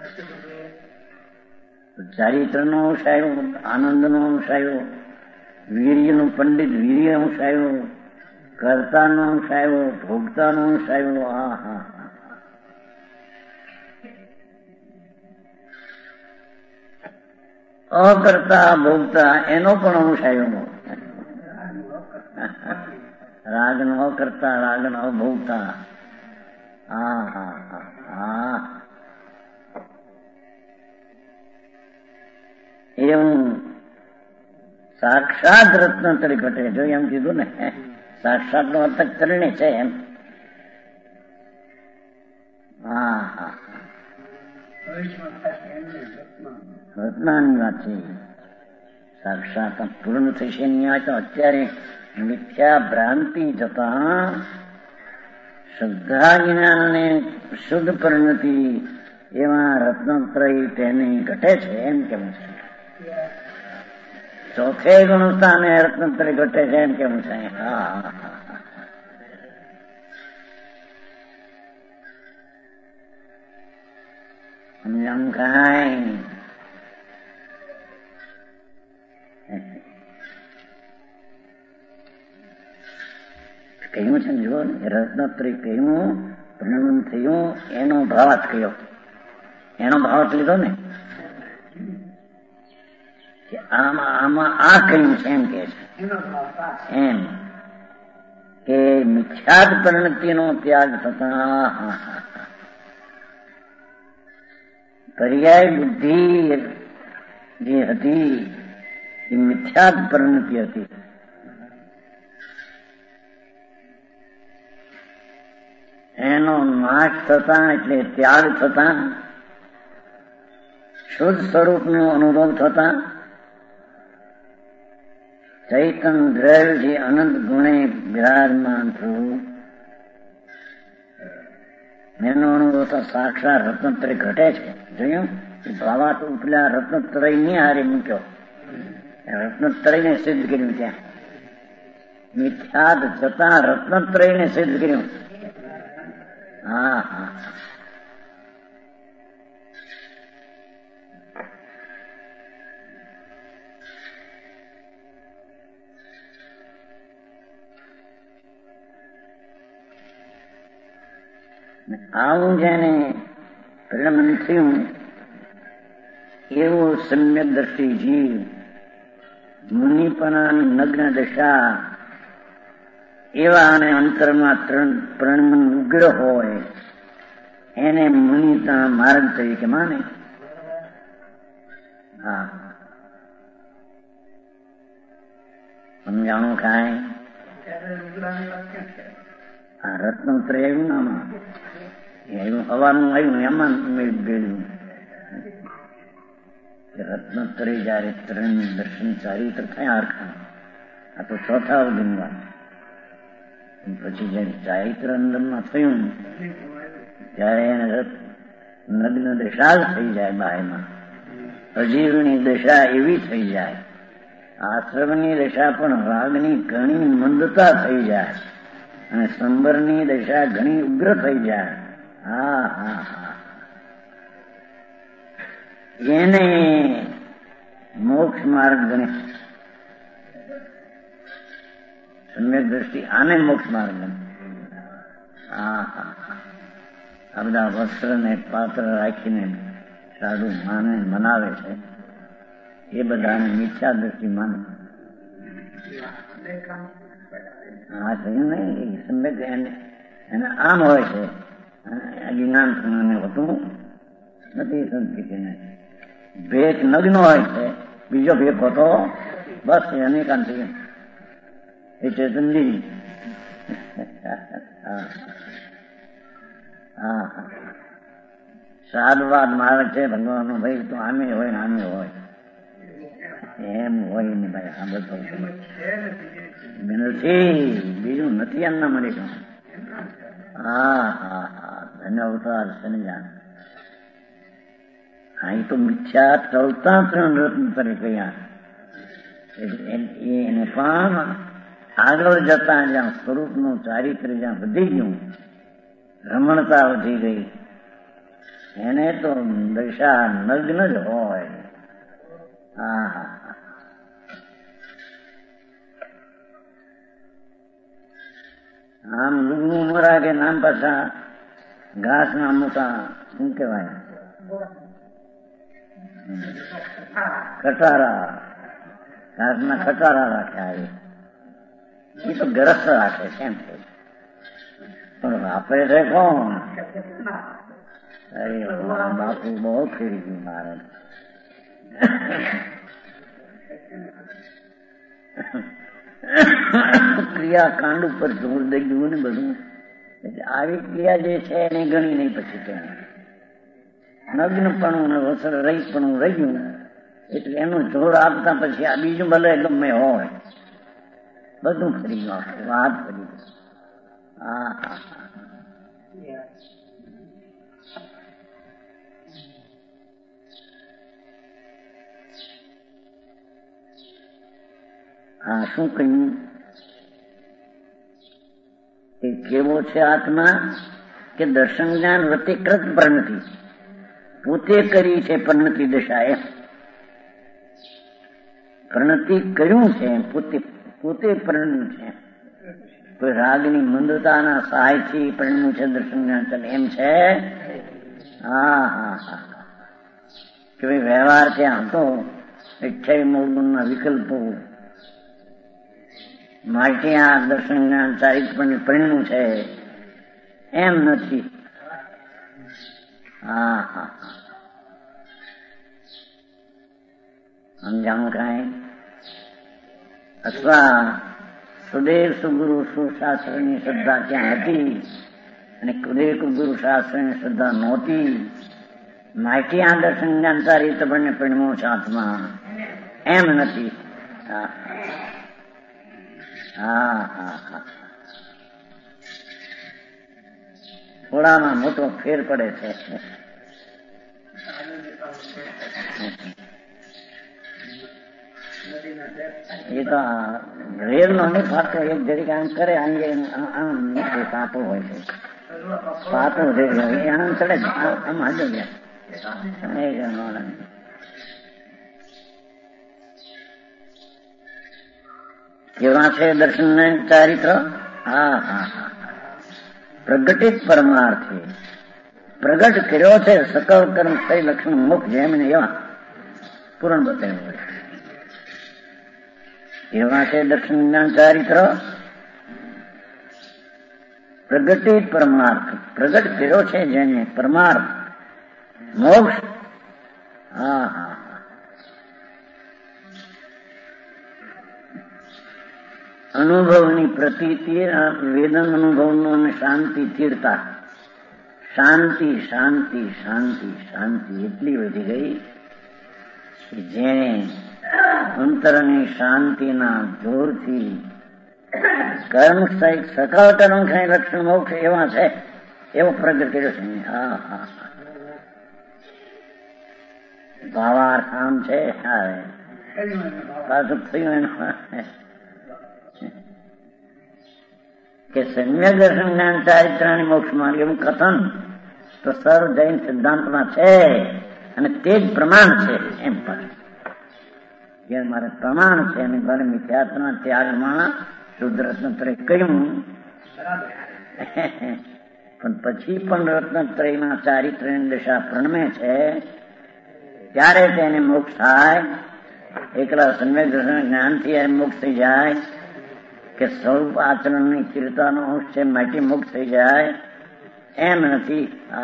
ચારિત્રનો અંશ આવ્યો, આનંદનો અંશ આવ્યો, વીર્યનું પંડિત વીર્ય અંશ આવ્યો, કર્તાનો અંશ આવ્યો, ભોગતાનો અંશ આવ્યો. અકર્તા ભોગતા એનો પણ અંશ આવ્યો. રાગનો અકર્તા રાગનો અભોગતા. એવું સાક્ષાત રત્ન તરીકે ઘટે. જો એમ કીધું ને સાક્ષાત નો અર્થ કરીને છે એમ. રત્નાની વાત છે. સાક્ષાત પૂર્ણ થશે ન્યાય તો અત્યારે મિથ્યા ભ્રાંતિ જતા શ્રદ્ધા જ્ઞાનને શુદ્ધ પરિણતિ એવા રત્નત્રય તેની ઘટે છે એમ કેવું છે. ચોથે ગુણસ્થાને રત્નત્રય ઘટે છે એમ કેવું છે. સમજામ કાંઈ કહ્યું છે ને. જો રત્નત્રય કહ્યું પ્રણમન થયું એનો ભાવાર્થ કયો. એનો ભાવાર્થ લીધો ને કે આમાં આ કહ્યું છે એમ કે છે એમ કે મિથ્યાત પરિણતિનો ત્યાગ થતા પર્યાય બુદ્ધિ જે હતી એ મિથ્યાત પરિણતિ હતી. એનો નાશ થતા એટલે ત્યાગ થતા શુદ્ધ સ્વરૂપનો અનુભવ થતા ચૈતન દ્રવ્ય જે અનંત ગુણે બિરાજમાન થયું એનો અનુભવ તો સાક્ષાત રત્નત્રય ઘટે છે. જોયું ભાવા તો પેલા રત્નત્રય ની હારે મૂક્યો, રત્નત્રયને સિદ્ધ કર્યું. ત્યાં મિથ્યાત જતા રત્નત્રયને સિદ્ધ કર્યું. આવું જેને પ્રલમન થયું એવું સમ્યક દ્રષ્ટિ જીવ મુનિપનાની નગ્ન દશા એવા અને અંતરમાં પ્રણમન ઉગ્ર હોય એને મુનિતા માર્ગ તરીકે માને. સમજાણું કાંઈ આ રત્નત્રય આવ્યું ને આમાં એવું હવાનું આવ્યું એમાં ભેળ્યું. રત્નત્રય જયારે ત્રણ દર્શન ચારિત્ર થયા હરખા. આ તો ચોથા અવધિની વાત. પછી જયારે ચારિત્ર અંદરમાં થયું ત્યારે એને નગ્ન દશા થઈ જાય બાયમાં. અજીવની દશા એવી થઈ જાય, આશ્રમની દશા પણ રાગની ઘણી મંદતા થઈ જાય અને સંબરની દશા ઘણી ઉગ્ર થઈ જાય. હા હા હા, એને મોક્ષ માર્ગ ગણે. સમ્યક દ્રષ્ટિ આને મોક્ષ માર્ગ ગણે. હા હા, આ બધા વસ્ત્ર ને પાત્ર રાખીને સાધુ માને મનાવે છે, એ બધાને મિથ્યા દ્રષ્ટિ માને. હા કહ્યું નહીં, સમ્યક એને આમ હોય છે, જ્ઞાન હોતું નથી. સંસ્કૃતિને ભેટ નગ્ન હોય છે, બીજો ભેટ હોતો બસ એની કાંતિ એ ચેતનજી. હા હા, સાદવાદ મારે છે ભગવાન, ભાઈ તું આમે હોય ને આમે હોય, એમ હોય ને ભાઈ. આ બધું નથી, બીજું નથી એમના મળી ગયું. હા હા હા, ધન્ય અવતાર સમજાણ. અહીં તો મિથ્યા ચલતા ત્રણ રત્ન તરીકે એને પણ આગળ જતા જ્યાં સ્વરૂપનું ચારિત્ર જ્યાં વધી ગયું, રમણતા વધી ગઈ, એને તો દશા નગ્ન જ હોય. હા હા, આમ લુગનું મરા કે નામ પાછા ઘાસ ના મોટા શું કહેવાય, ખટારા, ઘાસના ખટારા રાખ્યા. એ તો ગરસ રાખે કેમ છે, પણ વાપરે છે કોણ? અરે બાપુ બહુ ફેરી ગયું મારે. ક્રિયાકાંડ ઉપર જોર દઈ ગયું ને બધું, એટલે આવી ક્રિયા જે છે એને ગણી નહીં. પછી ત્યાં નગ્નપણું ને વસ્ત્ર રહીપણું રહ્યું, એટલે એનું જોર આપતા પછી આ બીજું ભલે ગમે હોય બધું ફરી ગયું, વાત ફરી ગઈ. હા હા, હા શું કહ્યું એ કેવો છે આત્મા કે દર્શન જ્ઞાન વૃત્તિકૃત પરિણતિ, પોતે કરી છે પરિણતિ દશા. એમ પરિણતિ કર્યું છે, પોતે પરિણ્યું છે. કોઈ રાગની મંદતાના સહાયથી પરિણ્યું છે દર્શન જ્ઞાન, એમ છે. હા હા હા, કે ભાઈ વ્યવહાર ત્યાં હતો 28 ગુણના વિકલ્પો માટે આ દર્શન જ્ઞાન ચારિત્ર પરિણ્યું છે, એમ નથી. હા હા, સમજાણું કાંઈ? અથવા સુદેવ સુગુરુ સુશાસ્ત્રની શ્રદ્ધા ત્યાં હતી અને કુદેવ ગુરુ શાસ્ત્રની શ્રદ્ધા નહોતી, માહિતી આ દર્શન જ્ઞાન ચારિત્ર પરિણ્યું છે આત્મા, એમ નથી. હા હા હા, થોડામાં મોટો ફેર પડે છે. એ તો રેલ નો નહીં ફાટતો, એક જરીક આમ કરે, આમ પાતો હોય છે, પાતો આમ ચડે, આમ હાજો ગયા. કેવા છે દર્શન ચારિત્ર? હા હા હા, પ્રગટિત પરમાર્થે પ્રગટ કર્યો છે સકલ કર્મ કઈ લક્ષણ મુખ જેમને એવા પૂરણ બતાવ્યું હોય. એવા છે દર્શન જ્ઞાન ચારિત્ર પ્રગટિત પરમાર્થ, પ્રગટ કર્યો છે જેને પરમાર્થ મોક્ષ. હા હા, અનુભવની પ્રતીતિ, વેદન અનુભવનો અને શાંતિ સ્થિરતા, શાંતિ શાંતિ શાંતિ શાંતિ એટલી વધી ગઈ કે જેને અંતરની શાંતિના જોરથી કર્મ સકળ કર્મ લક્ષણ મોક્ષ એવા છે, એવો પ્રગટ કર્યો છે. હા હા, ભાવાર્થ છે. પાછું થયું એનું કે સમ્યક દર્શન જ્ઞાન ચારિત્રાની મોક્ષ માર્ગ એવું કથન તો સર્વ જૈન સિદ્ધાંતમાં છે અને તે જ પ્રમાણ છે. એમ પણ મારે પ્રમાણ છે અને ભલે મિથ્યાત્વના ત્યાગમાં શુદ્ધ રત્નત્રય કહ્યું, પણ પછી પણ રત્નત્રયમાં ચારિત્ર્યની દશા પ્રણમે છે ત્યારે તેને મોક્ષ થાય. એકલા સમ્યક દર્શન જ્ઞાનથી મોક્ષ થઈ જાય કે સ્વરૂપ આચરણની સ્થિરતાનો અંશ છે માટે મોક્ષ થઈ જાય એમ નથી.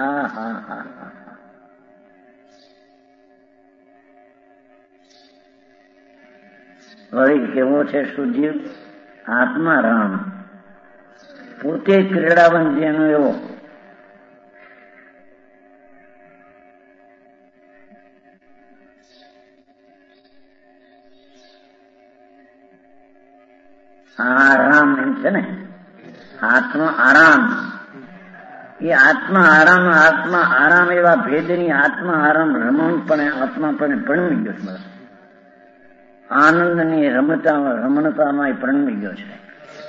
વળી કેવો છે સુજીવ આત્મા રામ પોતે ક્રીડાવંત જેનો એવો આરામ એમ છે ને, આત્મા આરામ. એ આત્મા આરામ એવા ભેદની આત્મા આરામ રમણપણે આત્માપણે પરણવી ગયો છે. આનંદની રમણતામાં એ પરણવી ગયો છે.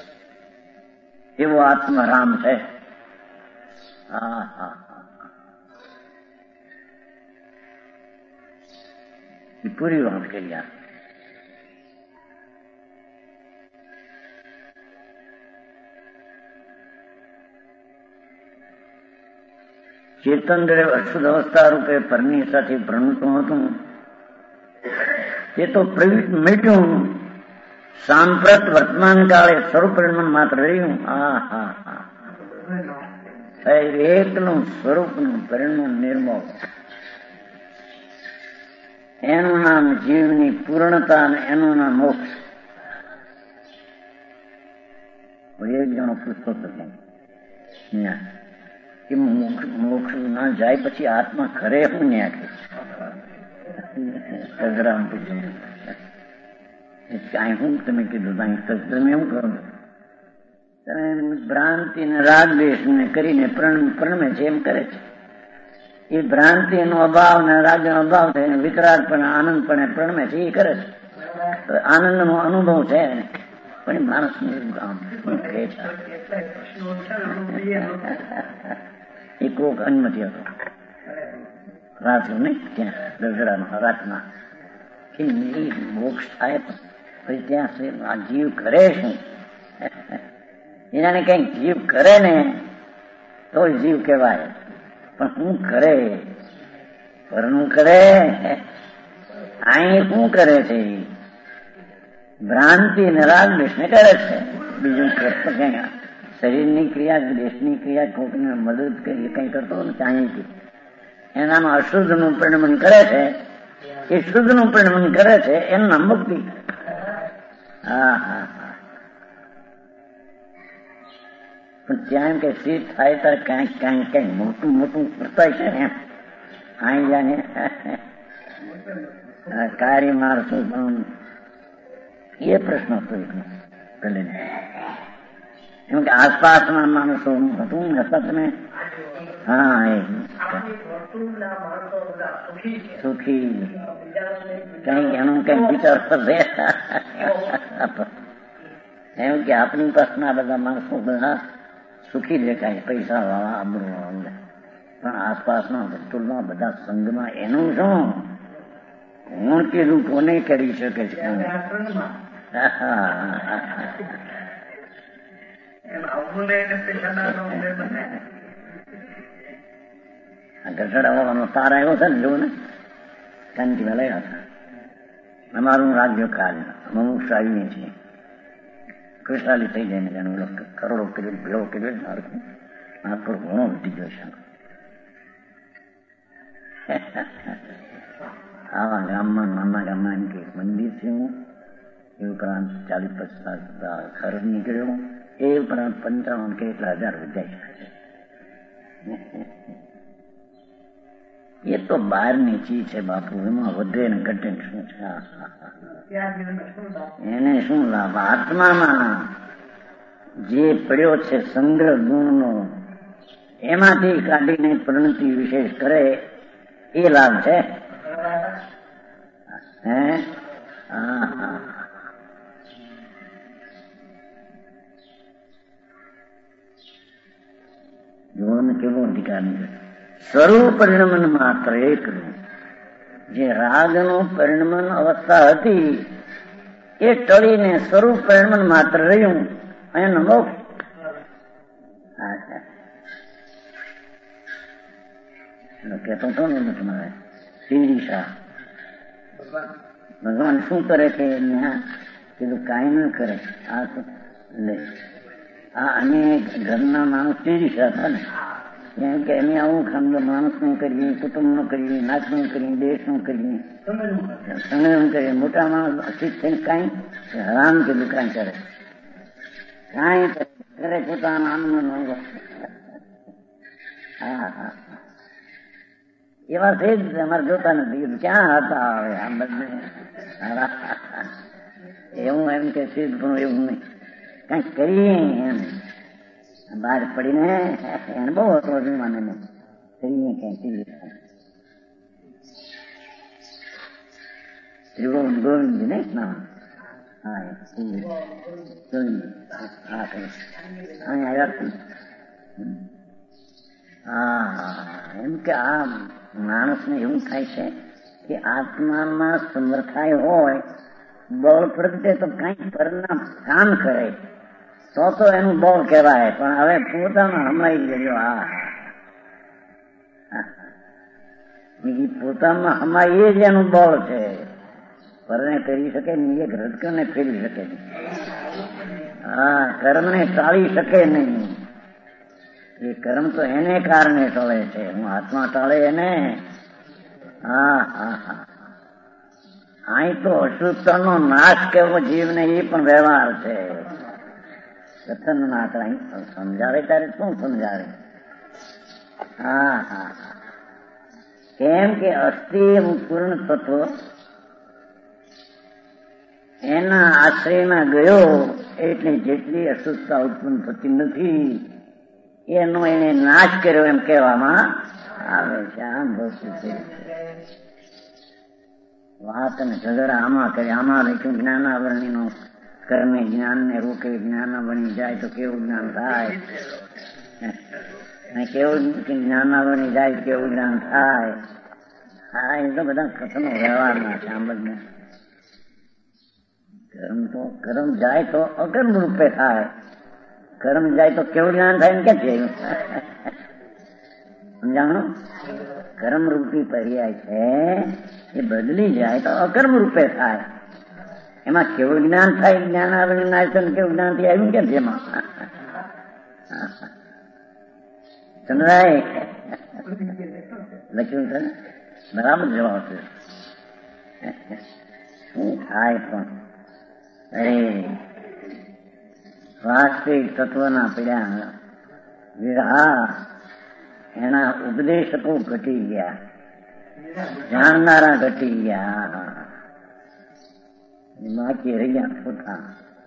એવો આત્મા રામ છે. એ પૂરી વાત કરી. ચેતન અશુદ્ધ અવસ્થા રૂપે પરની સાથે ભ્રમતું હતું તે તો મીટ્યું. સાંપ્રત વર્તમાન કાળે સ્વરૂપ પરિણામ માત્ર રહ્યું. એકનું સ્વરૂપનું પરિણામ નિર્મળ. એનું નામ જીવની પૂર્ણતા અને એનું નામ મોક્ષ. એક જણો પૂછતો કે મોક્ષ ના જાય પછી આત્મા ખરે હું ને કઈ હું તમે કીધું તમે એવું કરો તમે ભ્રાંતિ ને રાગ દ્વેષ ને કરીને પ્રણમે છે એમ કરે છે. એ ભ્રાંતિ નો અભાવ ને રાગ નો અભાવ થઈને વિકરાળ પણ આનંદ પણ પ્રણમે છે એ કરે છે. આનંદ નો અનુભવ છે પણ માણસ નું કહે છે એ કોક અનુમતિ હતો રાત્રું ને ત્યાં દરગડામાં રાતના કે મોક્ષ થાય પછી ત્યાં આ જીવ કરે શું? એનાને કઈક જીવ કરે ને તો જીવ કહેવાય, પણ શું કરે? પરનું કરે. અહીં શું કરે છે? ભ્રાંતિ ને રાગ દેશ ને કરે છે. બીજું કઈ શરીરની ક્રિયા દેશની ક્રિયા કોકને મદદ કરી કઈ કરતો નથી. એનામાં અશુદ્ધ નું પરિણમન કરે છે. એ શુદ્ધ નું પરિણમન કરે છે એનું નામ મુક્તિ. પણ ત્યાં એમ કે સ્થિર થાય ત્યારે કઈક મોટું કરતા છે ને એમ અહીં જાણે કાર્ય મારશું એ પ્રશ્ન હતો એમ કે આસપાસના માણસો હતું ને તમે સુખી કઈક એનું કઈક વિચાર થશે એમ કે આપણી પાસના બધા માણસો બધા સુખી દેખાય પૈસા વાળા આબરૂ વાળા, પણ આસપાસના વસ્તુમાં બધા સંઘમાં એનું શું હું કીધું કોને કરી શકે છે? ગઢડાવાનો તાર આવ્યો છે ને જોવું ને કાંતિ લયા હતા. અમારું રાજ્ય કાલ મનુષ્ય આવીને છીએ ખુશાલી થઈ જાય ને જાણે કરોડો કર્યો ભેળો કર્યો આપણો ઘણો વધી ગયો છે. આવા ગામમાં નાના ગામમાં એમ કે મંદિર થયું એ ઉપરાંત 40-50 ખર્ચ નીકળ્યો એ ઉપરાંત 55 કે એટલા હજાર વધ્યા છે. એ તો બહારની ચીજ છે બાપુ, એમાં વધે ને ઘટે શું છે? એને શું લાભ? આત્મામાં જે પડ્યો છે સંગ્રહ ગુણનો એમાંથી કાઢીને પ્રણતિ વિશેષ કરે એ લાભ છે. હે હા હા જોવાનું કેવો અધિકાર નથી. સ્વરૂપ પરિણમન માત્ર એકલું જે રાગનું પરિણમન અવસ્થા હતી એ ટળીને સ્વરૂપ પરિણમન માત્ર રહ્યું એનો મોક્ષ. કેતો હતો ને તમારે સીડી શાહ ભગવાન શું કરે છે કીધું કાંઈ ન કરે. આ તો લે આ અમે ઘરના માણસ સીડી શાહ હતા ને કેમ કે અમે આવું ખામલો માણસ નું કરીએ, કુટુંબ નું કરીએ, નાચ નું કરીએ, દેશ નું કરીએ, સમય નું કરીએ. મોટા માણસ અશિક્ષ થઈને કાંઈ હરામ કીધું કાંઈ કરે કાંઈ કરે પોતાના આનંદ. હા હા એવા છે જ અમારે જોતા નથી. ક્યાં હતા હવે આ બધે એવું એમ કે સિદ્ધ પણ એવું નહીં કઈક કરીએ એમ બહાર પડીને એને બહુ હતો અભિમાન એને કરીએ ક્યાંક ત્રિભુવન ગોવિંદજી ને નામ. હા એમ કે આ માણસને એવું થાય છે કે આત્મામાં સમર્થાય હોય બળ પ્રગટે તો કઈક પરિણામ કામ કરે તો એનું બળ કહેવાય. પણ હવે પોતામાં હમાઈ ગયો. પોતામાં હમાઈ જ એનું બળ છે. પરને કરી શકે નહીં, એક રજકને ફેરવી શકે નહીં. હા કર્મને ટાળી શકે નહીં. એ કર્મ તો એને કારણે ટળે છે. હું આત્મા ટાળે એને. હા હા હા અહીં તો અશુદ્ધનો નાશ કેવો જીવને એ પણ વ્યવહાર છે. કથન ના કરાય સમજાવે ત્યારે શું સમજાવે. હા હા કેમ કે અસ્થિ પૂર્ણ તત્વ એના આશ્રયમાં ગયો એટલે જેટલી અશુદ્ધતા ઉત્પન્ન થતી નથી એનો એને નાશ કર્યો એમ કહેવામાં આવે છે. આમ વસ્તુ છે. વાત અને ઝઘડા આમાં કરે. આમાં લખ્યું જ્ઞાનાવરણીનો કર્મે જ્ઞાનને રોકે જ્ઞાનાવરણી જાય તો કેવું જ્ઞાન થાય, કેવું જ્ઞાનાવરણી જાય કેવું જ્ઞાન થાય. હા એ તો બધા કથનો વ્યવહારના છે. આમ બધા કર્મ જાય તો અકર્મ રૂપે થાય, કર્મ જાય તો કેવું જ્ઞાન થાય ને ક્યાં છે સમજાણું. કર્મ રૂપી પર્યાય છે એ બદલી જાય તો અકર્મ રૂપે થાય. એમાં કેવું જ્ઞાન થાય જ્ઞાન આવે કેવું જ્ઞાન થી આવ્યું કેમ છે એમાં સમજાય લખ્યું છે ને બરાબર જવાબ છે. શું થાય પણ અરે વાસ્તવિક તત્વના પીડા વિરહા એના ઉપદેશકો ઘટી ગયા, જાણનારા ઘટી ગયા, બાકી રહી ગયા પોતા.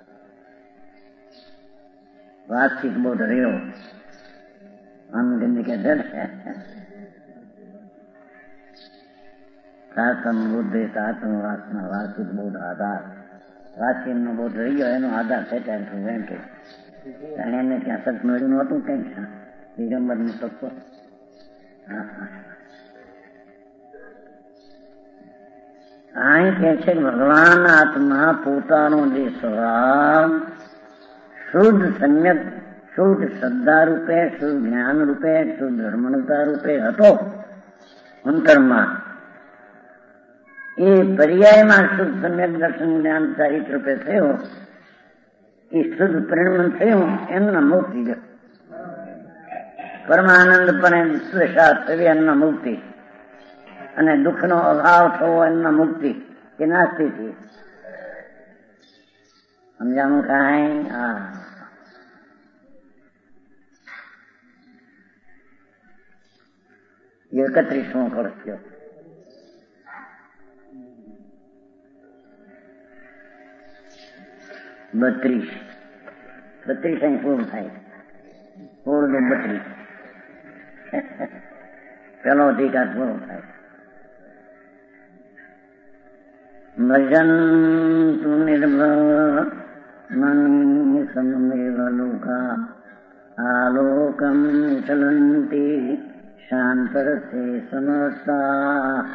વાતચીત બહુ રહ્યો આમ ગંદી કે સાતમ બુદ્ધિ સાતમ વાસના વાતચીત બહુ આધાર. વાતચીત નો બહુ રહી ગયો એનો આધાર છે એમ કે એને ત્યાં સત મળ્યું નહોતું કઈ દિગંબર નું તત્વ. અહીં કે છે ભગવાન આત્મા પોતાનો જે સ્વભાવ શુદ્ધ સમ્યક શુદ્ધ શ્રદ્ધા રૂપે શુદ્ધ જ્ઞાન રૂપે શુદ્ધ ધર્મણતા રૂપે હતો અંતરમાં, એ પર્યાયમાં શુદ્ધ સમ્યક દર્શન જ્ઞાન ચારિત્ર રૂપે થયો. એ શુદ્ધ પરિણમન થયું એમના મુક્તિ પરમાનંદ પણ સ્વેષા થવી એમના મુક્તિ અને દુઃખનો અભાવ થવો એમના મુક્તિ કે નાસ્તી થી સમજાણું કાંઈ. હા 31મો કળશ થયો. બત્રીસ અહીં પૂરું થાય. 16 ને 32 પેલો અધિકાર પૂરો થાય. भजन्तु निर्मलमनि सममेव लोका आलोकं चलन्ति शान्तरसे समस्ताः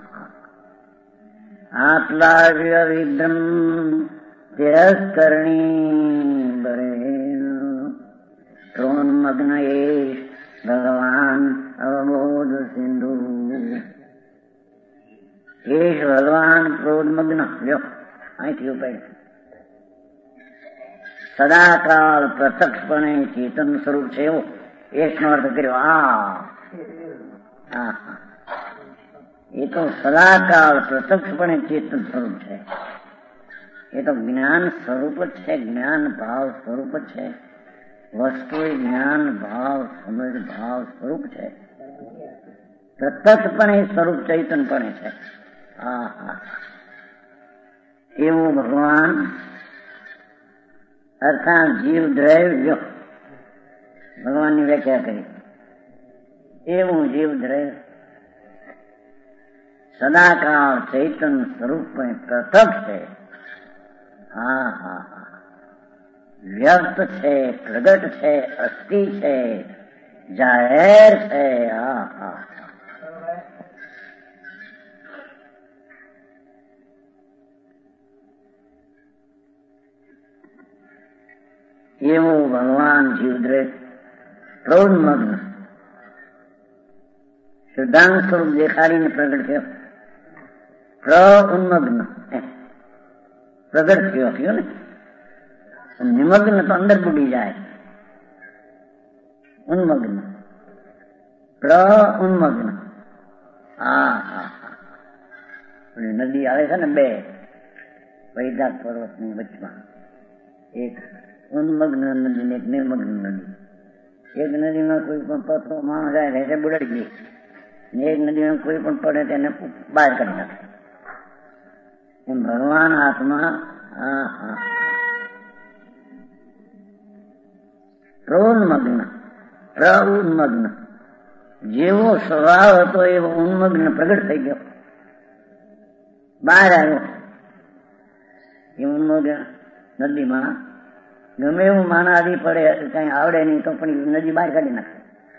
आप्लाव्यविद्रं तिरस्करणी वरेण प्रोन्मग्नये भगवान् अवबोध सिंधु। एष भगवान प्रोन्मग्न ल्यो અહીંથી ઉપાય સદાકાળ પ્રત્યક્ષપણે ચેતન સ્વરૂપ છે એવો એનો અર્થ કર્યો. એ તો સદાકાળ પ્રત્યક્ષપણે ચેતન સ્વરૂપ છે. એ તો જ્ઞાન સ્વરૂપ જ છે, જ્ઞાન ભાવ સ્વરૂપ જ છે. વસ્તુ જ્ઞાન ભાવ સમજ ભાવ સ્વરૂપ છે. પ્રત્યક્ષપણે સ્વરૂપ ચૈતનપણે છે. એવું ભગવાન અર્થાત જીવ દ્રવ્ય ભગવાનની વ્યાખ્યા કરી. એવું જીવ દ્રવ્ય સદાકાળ ચૈતન સ્વરૂપમાં પ્રત્યક્ષ છે. વ્યક્ત છે, પ્રગટ છે, અસ્થિ છે, જાહેર છે. એવું ભગવાન જીવદ્રવ્ય પ્રોન્મગ્ન શુદ્ધાંગ સ્વરૂપ દેખાડીને પ્રગટ થયો. પ્રોન્મગ્ન પ્રગટ થયો ને. નિમગ્ન તો અંદર બુડી જાય. ઉન્મગ્ન પ્રોન્મગ્ન. નદી આવે છે ને બે વૈદાક પર્વત ની વચમાં, એક ઉન્મગ્ન નદી ને એક નિર્મગ્ન નદી. એક નદીમાં કોઈ પણ પથરો માણસ જાય રહે બુડાડી દે, એક નદીમાં કોઈ પણ પડે તેને બહાર કાઢી નાખે. એમ ભગવાન આત્મા પ્રોન્મગ્ન પ્રઉન્મગ્ન જેવો સ્વભાવ હતો એવો ઉન્મગ્ન પ્રગટ થઈ ગયો, બહાર આવ્યો. એ ઉન્મગ્ન નદીમાં ગમે એવું માનાદી પડે, કઈ આવડે નહીં તો પણ નદી બહાર કાઢી નાખે.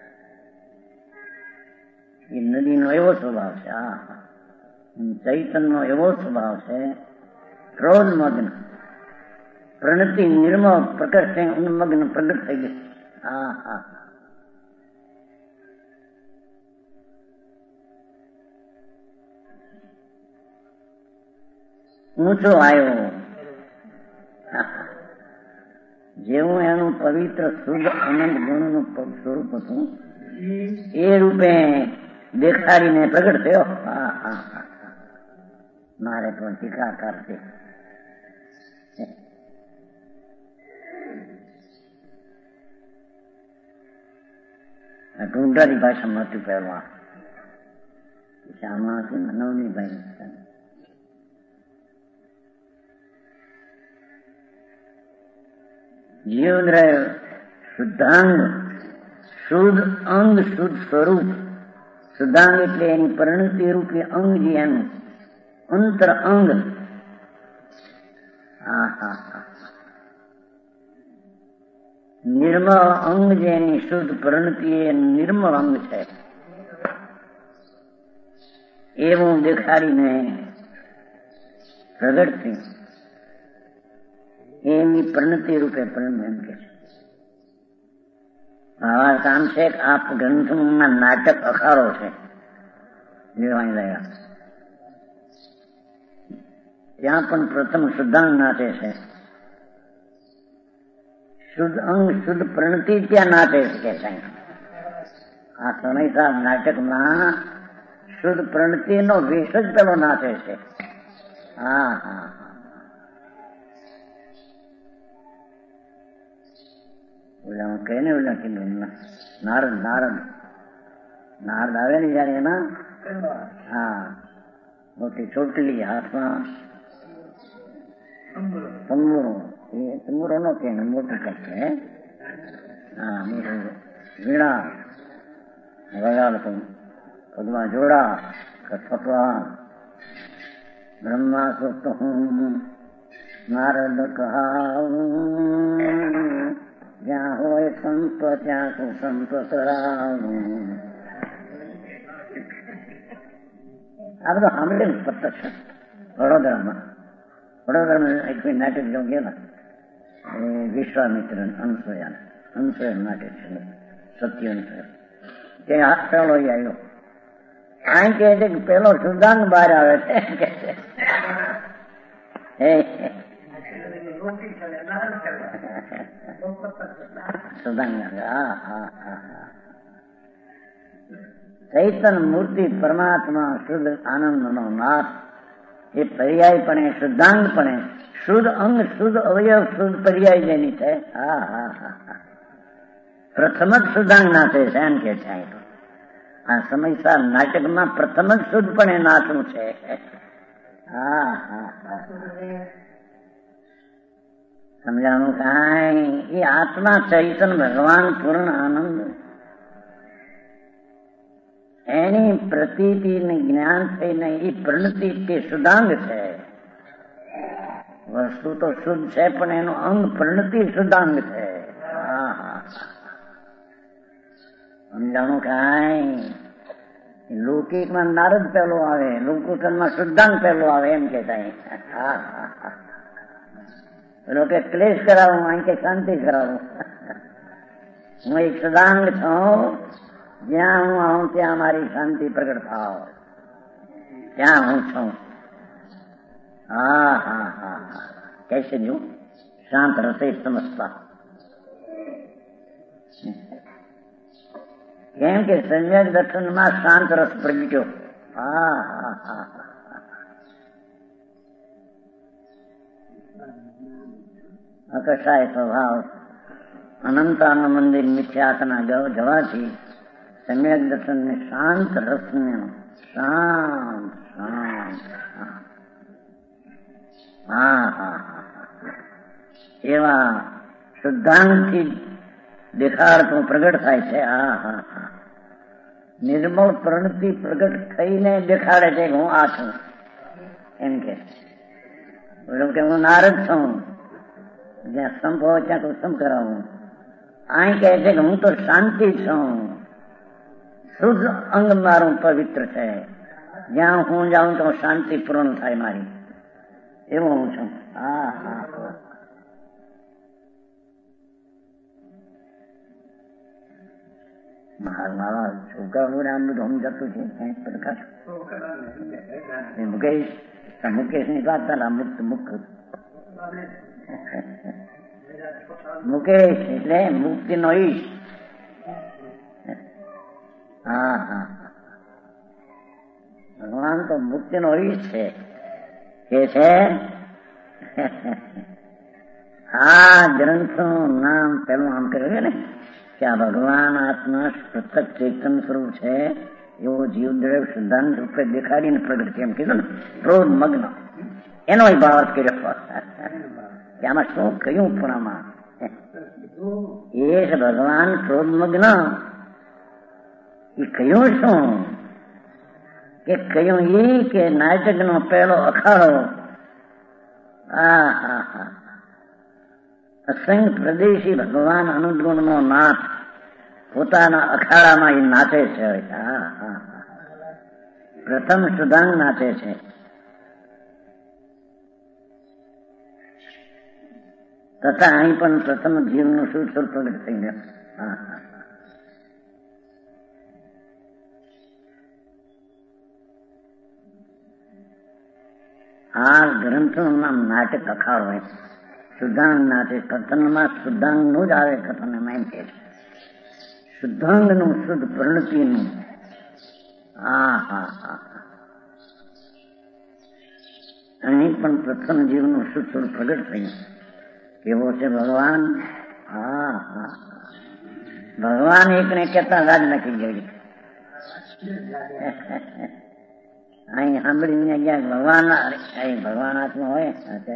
એ નદીનો એવો સ્વભાવ છે. ચૈતનનો એવો સ્વભાવ છે. પ્રોન્મગ્ન પ્રણતિ નિર્મળ પ્રકટ થઈ ઉન્મગ્ન પ્રગટ થઈ ગઈ. ઊંચો આવ્યો. જેવું એનું પવિત્ર શુદ્ધ અનંત ગુણનું સ્વરૂપ હતું એ રૂપે દેખાડીને પ્રગટ થયો. મારે પણ ટીકાકાર છે. ટુંડાની ભાષામાં હતું પહેલા, આમાં હતું નવની ભાઈ. જીવદ્રવ્ય શુદ્ધાંગ શુદ્ધ અંગ શુદ્ધ સ્વરૂપ. શુદ્ધાંગ એટલે એની પરિણતિ રૂપી અંગ જે એનું અંતર અંગ. નિર્મળ અંગ જે એની શુદ્ધ પરિણતિ એ નિર્મળ અંગ છે એવું દેખાડીને પ્રગટ થયું. એની પરિણતિ રૂપે પરિણમ એમ કે છે. કામ છે આપ ગ્રંથમાં નાટક અખાડો છે લેવાઈ રહ્યા, ત્યાં પણ પ્રથમ શુદ્ધાંગ નાચે છે. શુદ્ધ અંગ શુદ્ધ પરિણતિ ત્યાં નાચે છે કે આ સમય નાટકમાં શુદ્ધ પરિણતિ નો વેશ જ પેલો નાચે છે. ઓલા કહે ને ઓલા કીધું નારદ આવે ને જયારે એના મોટી ચોટલી હાથમાં તંબુરો, એ તંબુરો નો કે મોટું કરશે. મોટું વીણા વગાડતું, પગમાં જોડા, થપવા, બ્રહ્મા સુત હું નારદ કહાવું, જ્યાં હોય સંત ત્યાં સુસંત કરાવું. આ બધું સાંભળેલું પ્રત્યક્ષ વડોદરામાં એક નાટક જો ગયેલા વિશ્વામિત્ર અનસૂયા નાટક છે સત્ય તે હાથ પેલો આવ્યો આ કે છે કે પેલો સુદાંગ બહાર આવે છે સુદાંગ. ચૈતન મૂર્તિ પરમાત્મા શુદ્ધ આનંદ નો નાથ એ પર્યાયપણે શુદ્ધાંગપણે શુદ્ધ અંગ શુદ્ધ અવયવ શુદ્ધ પર્યાય જેની છે. પ્રથમ જ શુદ્ધાંગ નાથે છે એમ કે છે આ સમયસાર નાટકમાં પ્રથમ જ શુદ્ધપણે નાચવું છે. સમજાણું કાંઈ એ આત્મા ચૈતન ભગવાન પૂર્ણ આનંદ એની પ્રતીતિ ને જ્ઞાન થઈને એ પરિણતિ કે શુદ્ધાંગ છે. વસ્તુ તો શુદ્ધ છે પણ એનું અંગ પરિણતિ શુદ્ધાંગ છે. સમજાણું કાંઈ લૌકિકમાં નારદ પહેલો આવે, લોકુટનમાં શુદ્ધાંગ પહેલો આવે એમ કેતા. લોકો ક્લેશ કરાવું અહીં કે શાંતિ કરાવું. હું એક શુદ્ધાંગ છું, જ્યાં હું આવું ત્યાં મારી શાંતિ પ્રગટ થાવ, ત્યાં હું છું. कैसे जो शांत रसे समझता કેમ કે સમ્યક દર્શનમાં શાંત રસ પ્રગટ્યો. અકશાય સ્વભાવ અનંતાનું મંદિર મિથ્યાતના જવાથી સમ્યક દર્શન ને શાંત રસને શાંત શાંત એવા શુદ્ધાંગથી દેખાડતું પ્રગટ થાય છે. નિર્મળ પ્રણતિ પ્રગટ થઈને દેખાડે છે કે હું આ છું એમ કે હું નારદ છું, જ્યાં સંપ હોય ત્યાં કોઈ સંપ કરાવું. અહીં કહે છે કે હું તો શાંતિ છું, શુદ્ધ અંગ મારું પવિત્ર છે, જ્યાં હું જાઉં તો શાંતિ પૂર્ણ થાય મારી, એવું હું છું. મારા છોકરાઓને આમ બધું સમજાતું છે કઈ પ્રકાર. મુકેશ ની વાત થાય મુક્ત મુખ મુકેશ એટલે મુક્તિ નો ઈશ. ભગવાન તો મુક્તિ નો ઈશ છે કે છે. આ ગ્રંથનું નામ પેલું આમ કહ્યું ને કે આ ભગવાન આત્મા પૃથક ચેતન સ્વરૂપ છે એવો જીવદ્રવ સિદ્ધાંત રૂપે દેખાડીને પ્રગટ કેમ કીધું ને ક્રોધ મગ્ન, એનો ભાવ કર્યો કે આમાં શું કહ્યું પણ આમાં એ ભગવાન ક્રોધ મગ્ન એ કહ્યું શું કે કહ્યું એ કે નાટક નો પહેલો અખાડો અસંખ્ય પ્રદેશી ભગવાન અનુગુણ નો નાથ પોતાના અખાડામાં એ નાચે છે. પ્રથમ શુદ્ધાંગ નાચે છે. તથા અહીં પણ પ્રથમ જીવનું શું સ્વરૂપ પ્રગટ થઈ ગયું. આ ગ્રંથનું નામ નાટક અખાડો હોય. શુદ્ધાંગ નાટક કથનમાં શુદ્ધાંગ નું જ આવે કથન એમ કે છે. શુદ્ધાંગ નું શુદ્ધ પરિણતિનું અહીં પણ પ્રથમ જીવનું શુદ્ધ સ્વરૂપ પ્રગટ થયું. કેવો છે ભગવાન? ભગવાન એકને કહેતા રાજ નાખી ગઈ. અહીં સાંભળીને ગયા ભગવાન ભગવાન હાથમાં હોય.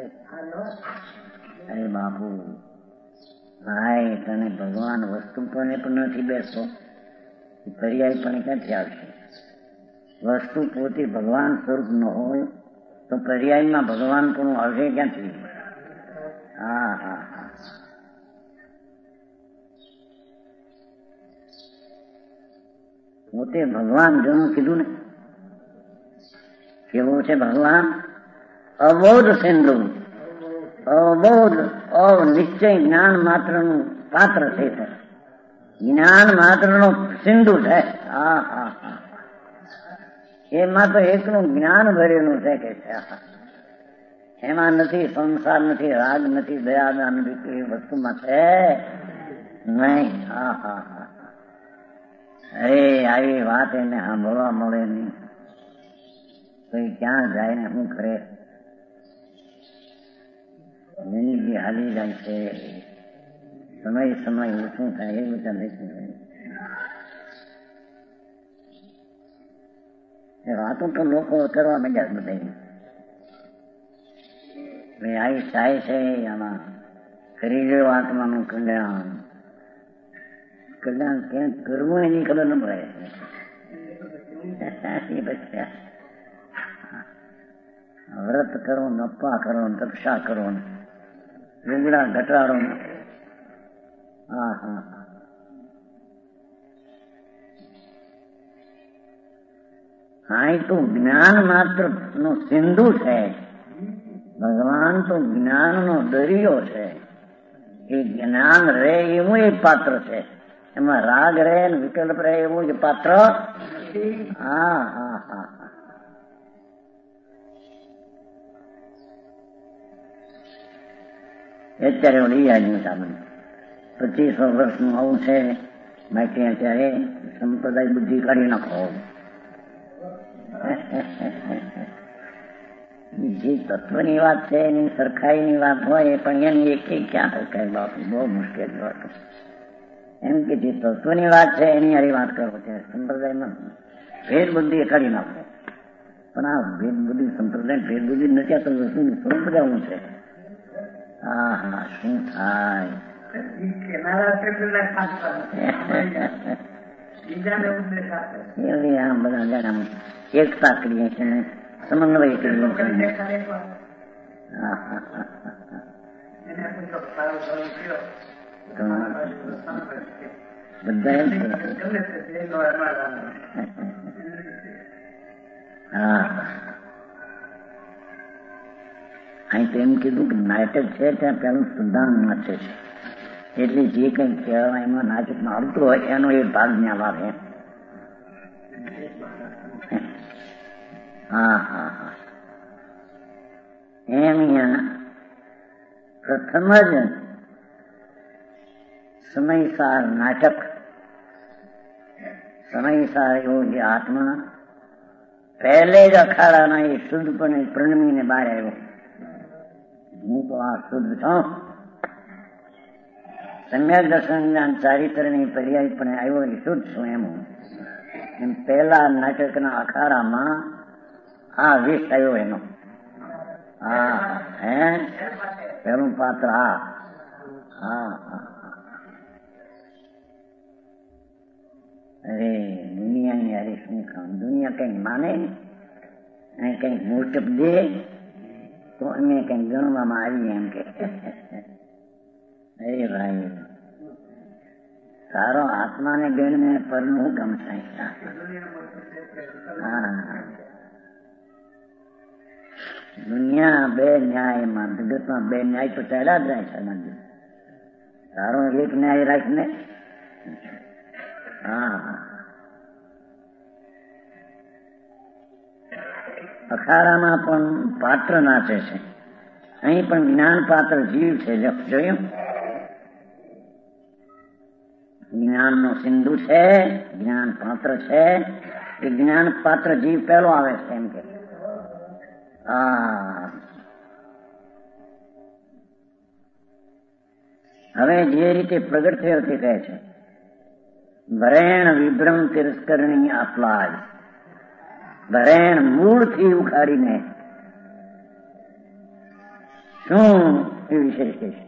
અરે બાપુ ભાઈ તને ભગવાન વસ્તુ પણ નથી બેસતો, પર્યાય પણ ક્યાંથી આવશે? વસ્તુ પોતે ભગવાન સ્વરૂપ ન હોય તો પર્યાયમાં ભગવાન કોનું આવશે ક્યાંથી? હા હા હા, પોતે ભગવાન જેનું કીધું ને, કેવું છે ભગવાન? અબોધ સિંધુ, અબોધ અનિશ્ચય જ્ઞાન માત્રનું પાત્ર છે, જ્ઞાન માત્રનો સિંધુ છે. હા હા હા, એમાં તો એકનું જ્ઞાન ભરેલું છે કે છે. એમાં નથી સંસાર, નથી રાગ, નથી દયા, નથી એ વસ્તુમાં છે નહીં. હા હા હા, અરે આવી વાત એને સાંભળવા મળે નહીં તો એ ક્યાં જાય ને શું કરે? જિંદગી હાલી જાય છે, સમય સમય ઓછું થાય એ બધા નહીં. વાતો તો લોકો કરવા માંડ્યા બધા. આવી થાય છે આમાં કરી ગયો આત્માનું કલ્યાણ. કલ્યાણ ક્યાં કરવું એની ખબર ન પડે. વ્રત કરો, નપ્પા કરો, તપસ્યા કરો, લુગડા ઘટાડો. હા હા, હા, એ તો જ્ઞાન માત્ર નો સિંધુ છે. ભગવાન તો જ્ઞાન નો દરિયો છે. એ જ્ઞાન રહે એવું એ પાત્ર છે. એમાં રાગ રહે ને વિકલ્પ રહે એવું જ પાત્ર. હા હા હા, અત્યારે ઓલી આજનું સાબન 2500 વર્ષનું આવું છે. માટે અત્યારે સંપ્રદાય બુદ્ધિ કાઢી નાખો. જે તત્વની વાત છે એની સરખાઈની વાત હોય પણ એની એક ક્યાં સરખાઈ? બાપુ બહુ મુશ્કેલ વાત. એમ કે જે તત્વની વાત છે એની હારી વાત કરો છે. સંપ્રદાયમાં ભેદ બુદ્ધિ કાઢી નાખો. પણ આ ભેદ બુદ્ધિ સંપ્રદાય ભેદ બુદ્ધિ નથી. આ તો વસ્તુનું સ્વરૂપ જવું છે. હા હા, શું થાય? આમ બધા એકતા કરીએ છે, સમન્વય કરીએ છે. બધા હા, અહીં તો એમ કીધું કે નાટક છે ત્યાં પેલું સુધાન નાચે છે. એટલે જે કઈ કહેવાય એમાં નાટકમાં આવતું હોય એનો એ ભાગ ત્યાં આવે. હા હા હા, એમ પ્રથમ જ સમયસાર નાટક, સમયસાર એવો જે આત્મા પહેલે જ અખાડાના એ શુદ્ધપણે પ્રણમીને બહાર આવ્યો. હું તો આ શુદ્ધ છું. સમ્યક દર્શન જ્ઞાન ચારિત્રની પર્યાયપણે આવ્યો એ શુદ્ધ છું એમ પહેલા નાટકના અખાડામાં આ વિષ આવ્યો એનો. હા હે, પેલું પાત્ર. હા હા હા, અરે દુનિયાની અરે શું કામ? દુનિયા કઈક માને અને કઈક મોટપ દે તો અમે કઈક ગણવામાં આવીએ એમ કે. અરે ભાઈ, સારો આત્માને ગણને પરનું હું કામ થાય? હા, દુનિયા બે ન્યાયમાં, જગતમાં બે ન્યાય તો ચાલ્યા જ જાય છે. સારો એક ન્યાય રાખીને. હા, અખાડામાં પણ પાત્ર નાચે છે. અહીં પણ જ્ઞાન પાત્ર જીવ છે. જોયું? જ્ઞાન નો સિંધુ છે, જ્ઞાન પાત્ર છે. એ જ્ઞાન પાત્ર જીવ પેલો આવે છે એમ કે. હા, હવે જે રીતે પ્રગટ થયો તે કહે છે, વરેણ વિભ્રમ તિરસ્કરણી આપલાય. વરેણ મૂળથી ઉખાડીને શું એ વિશેષ કહીશ.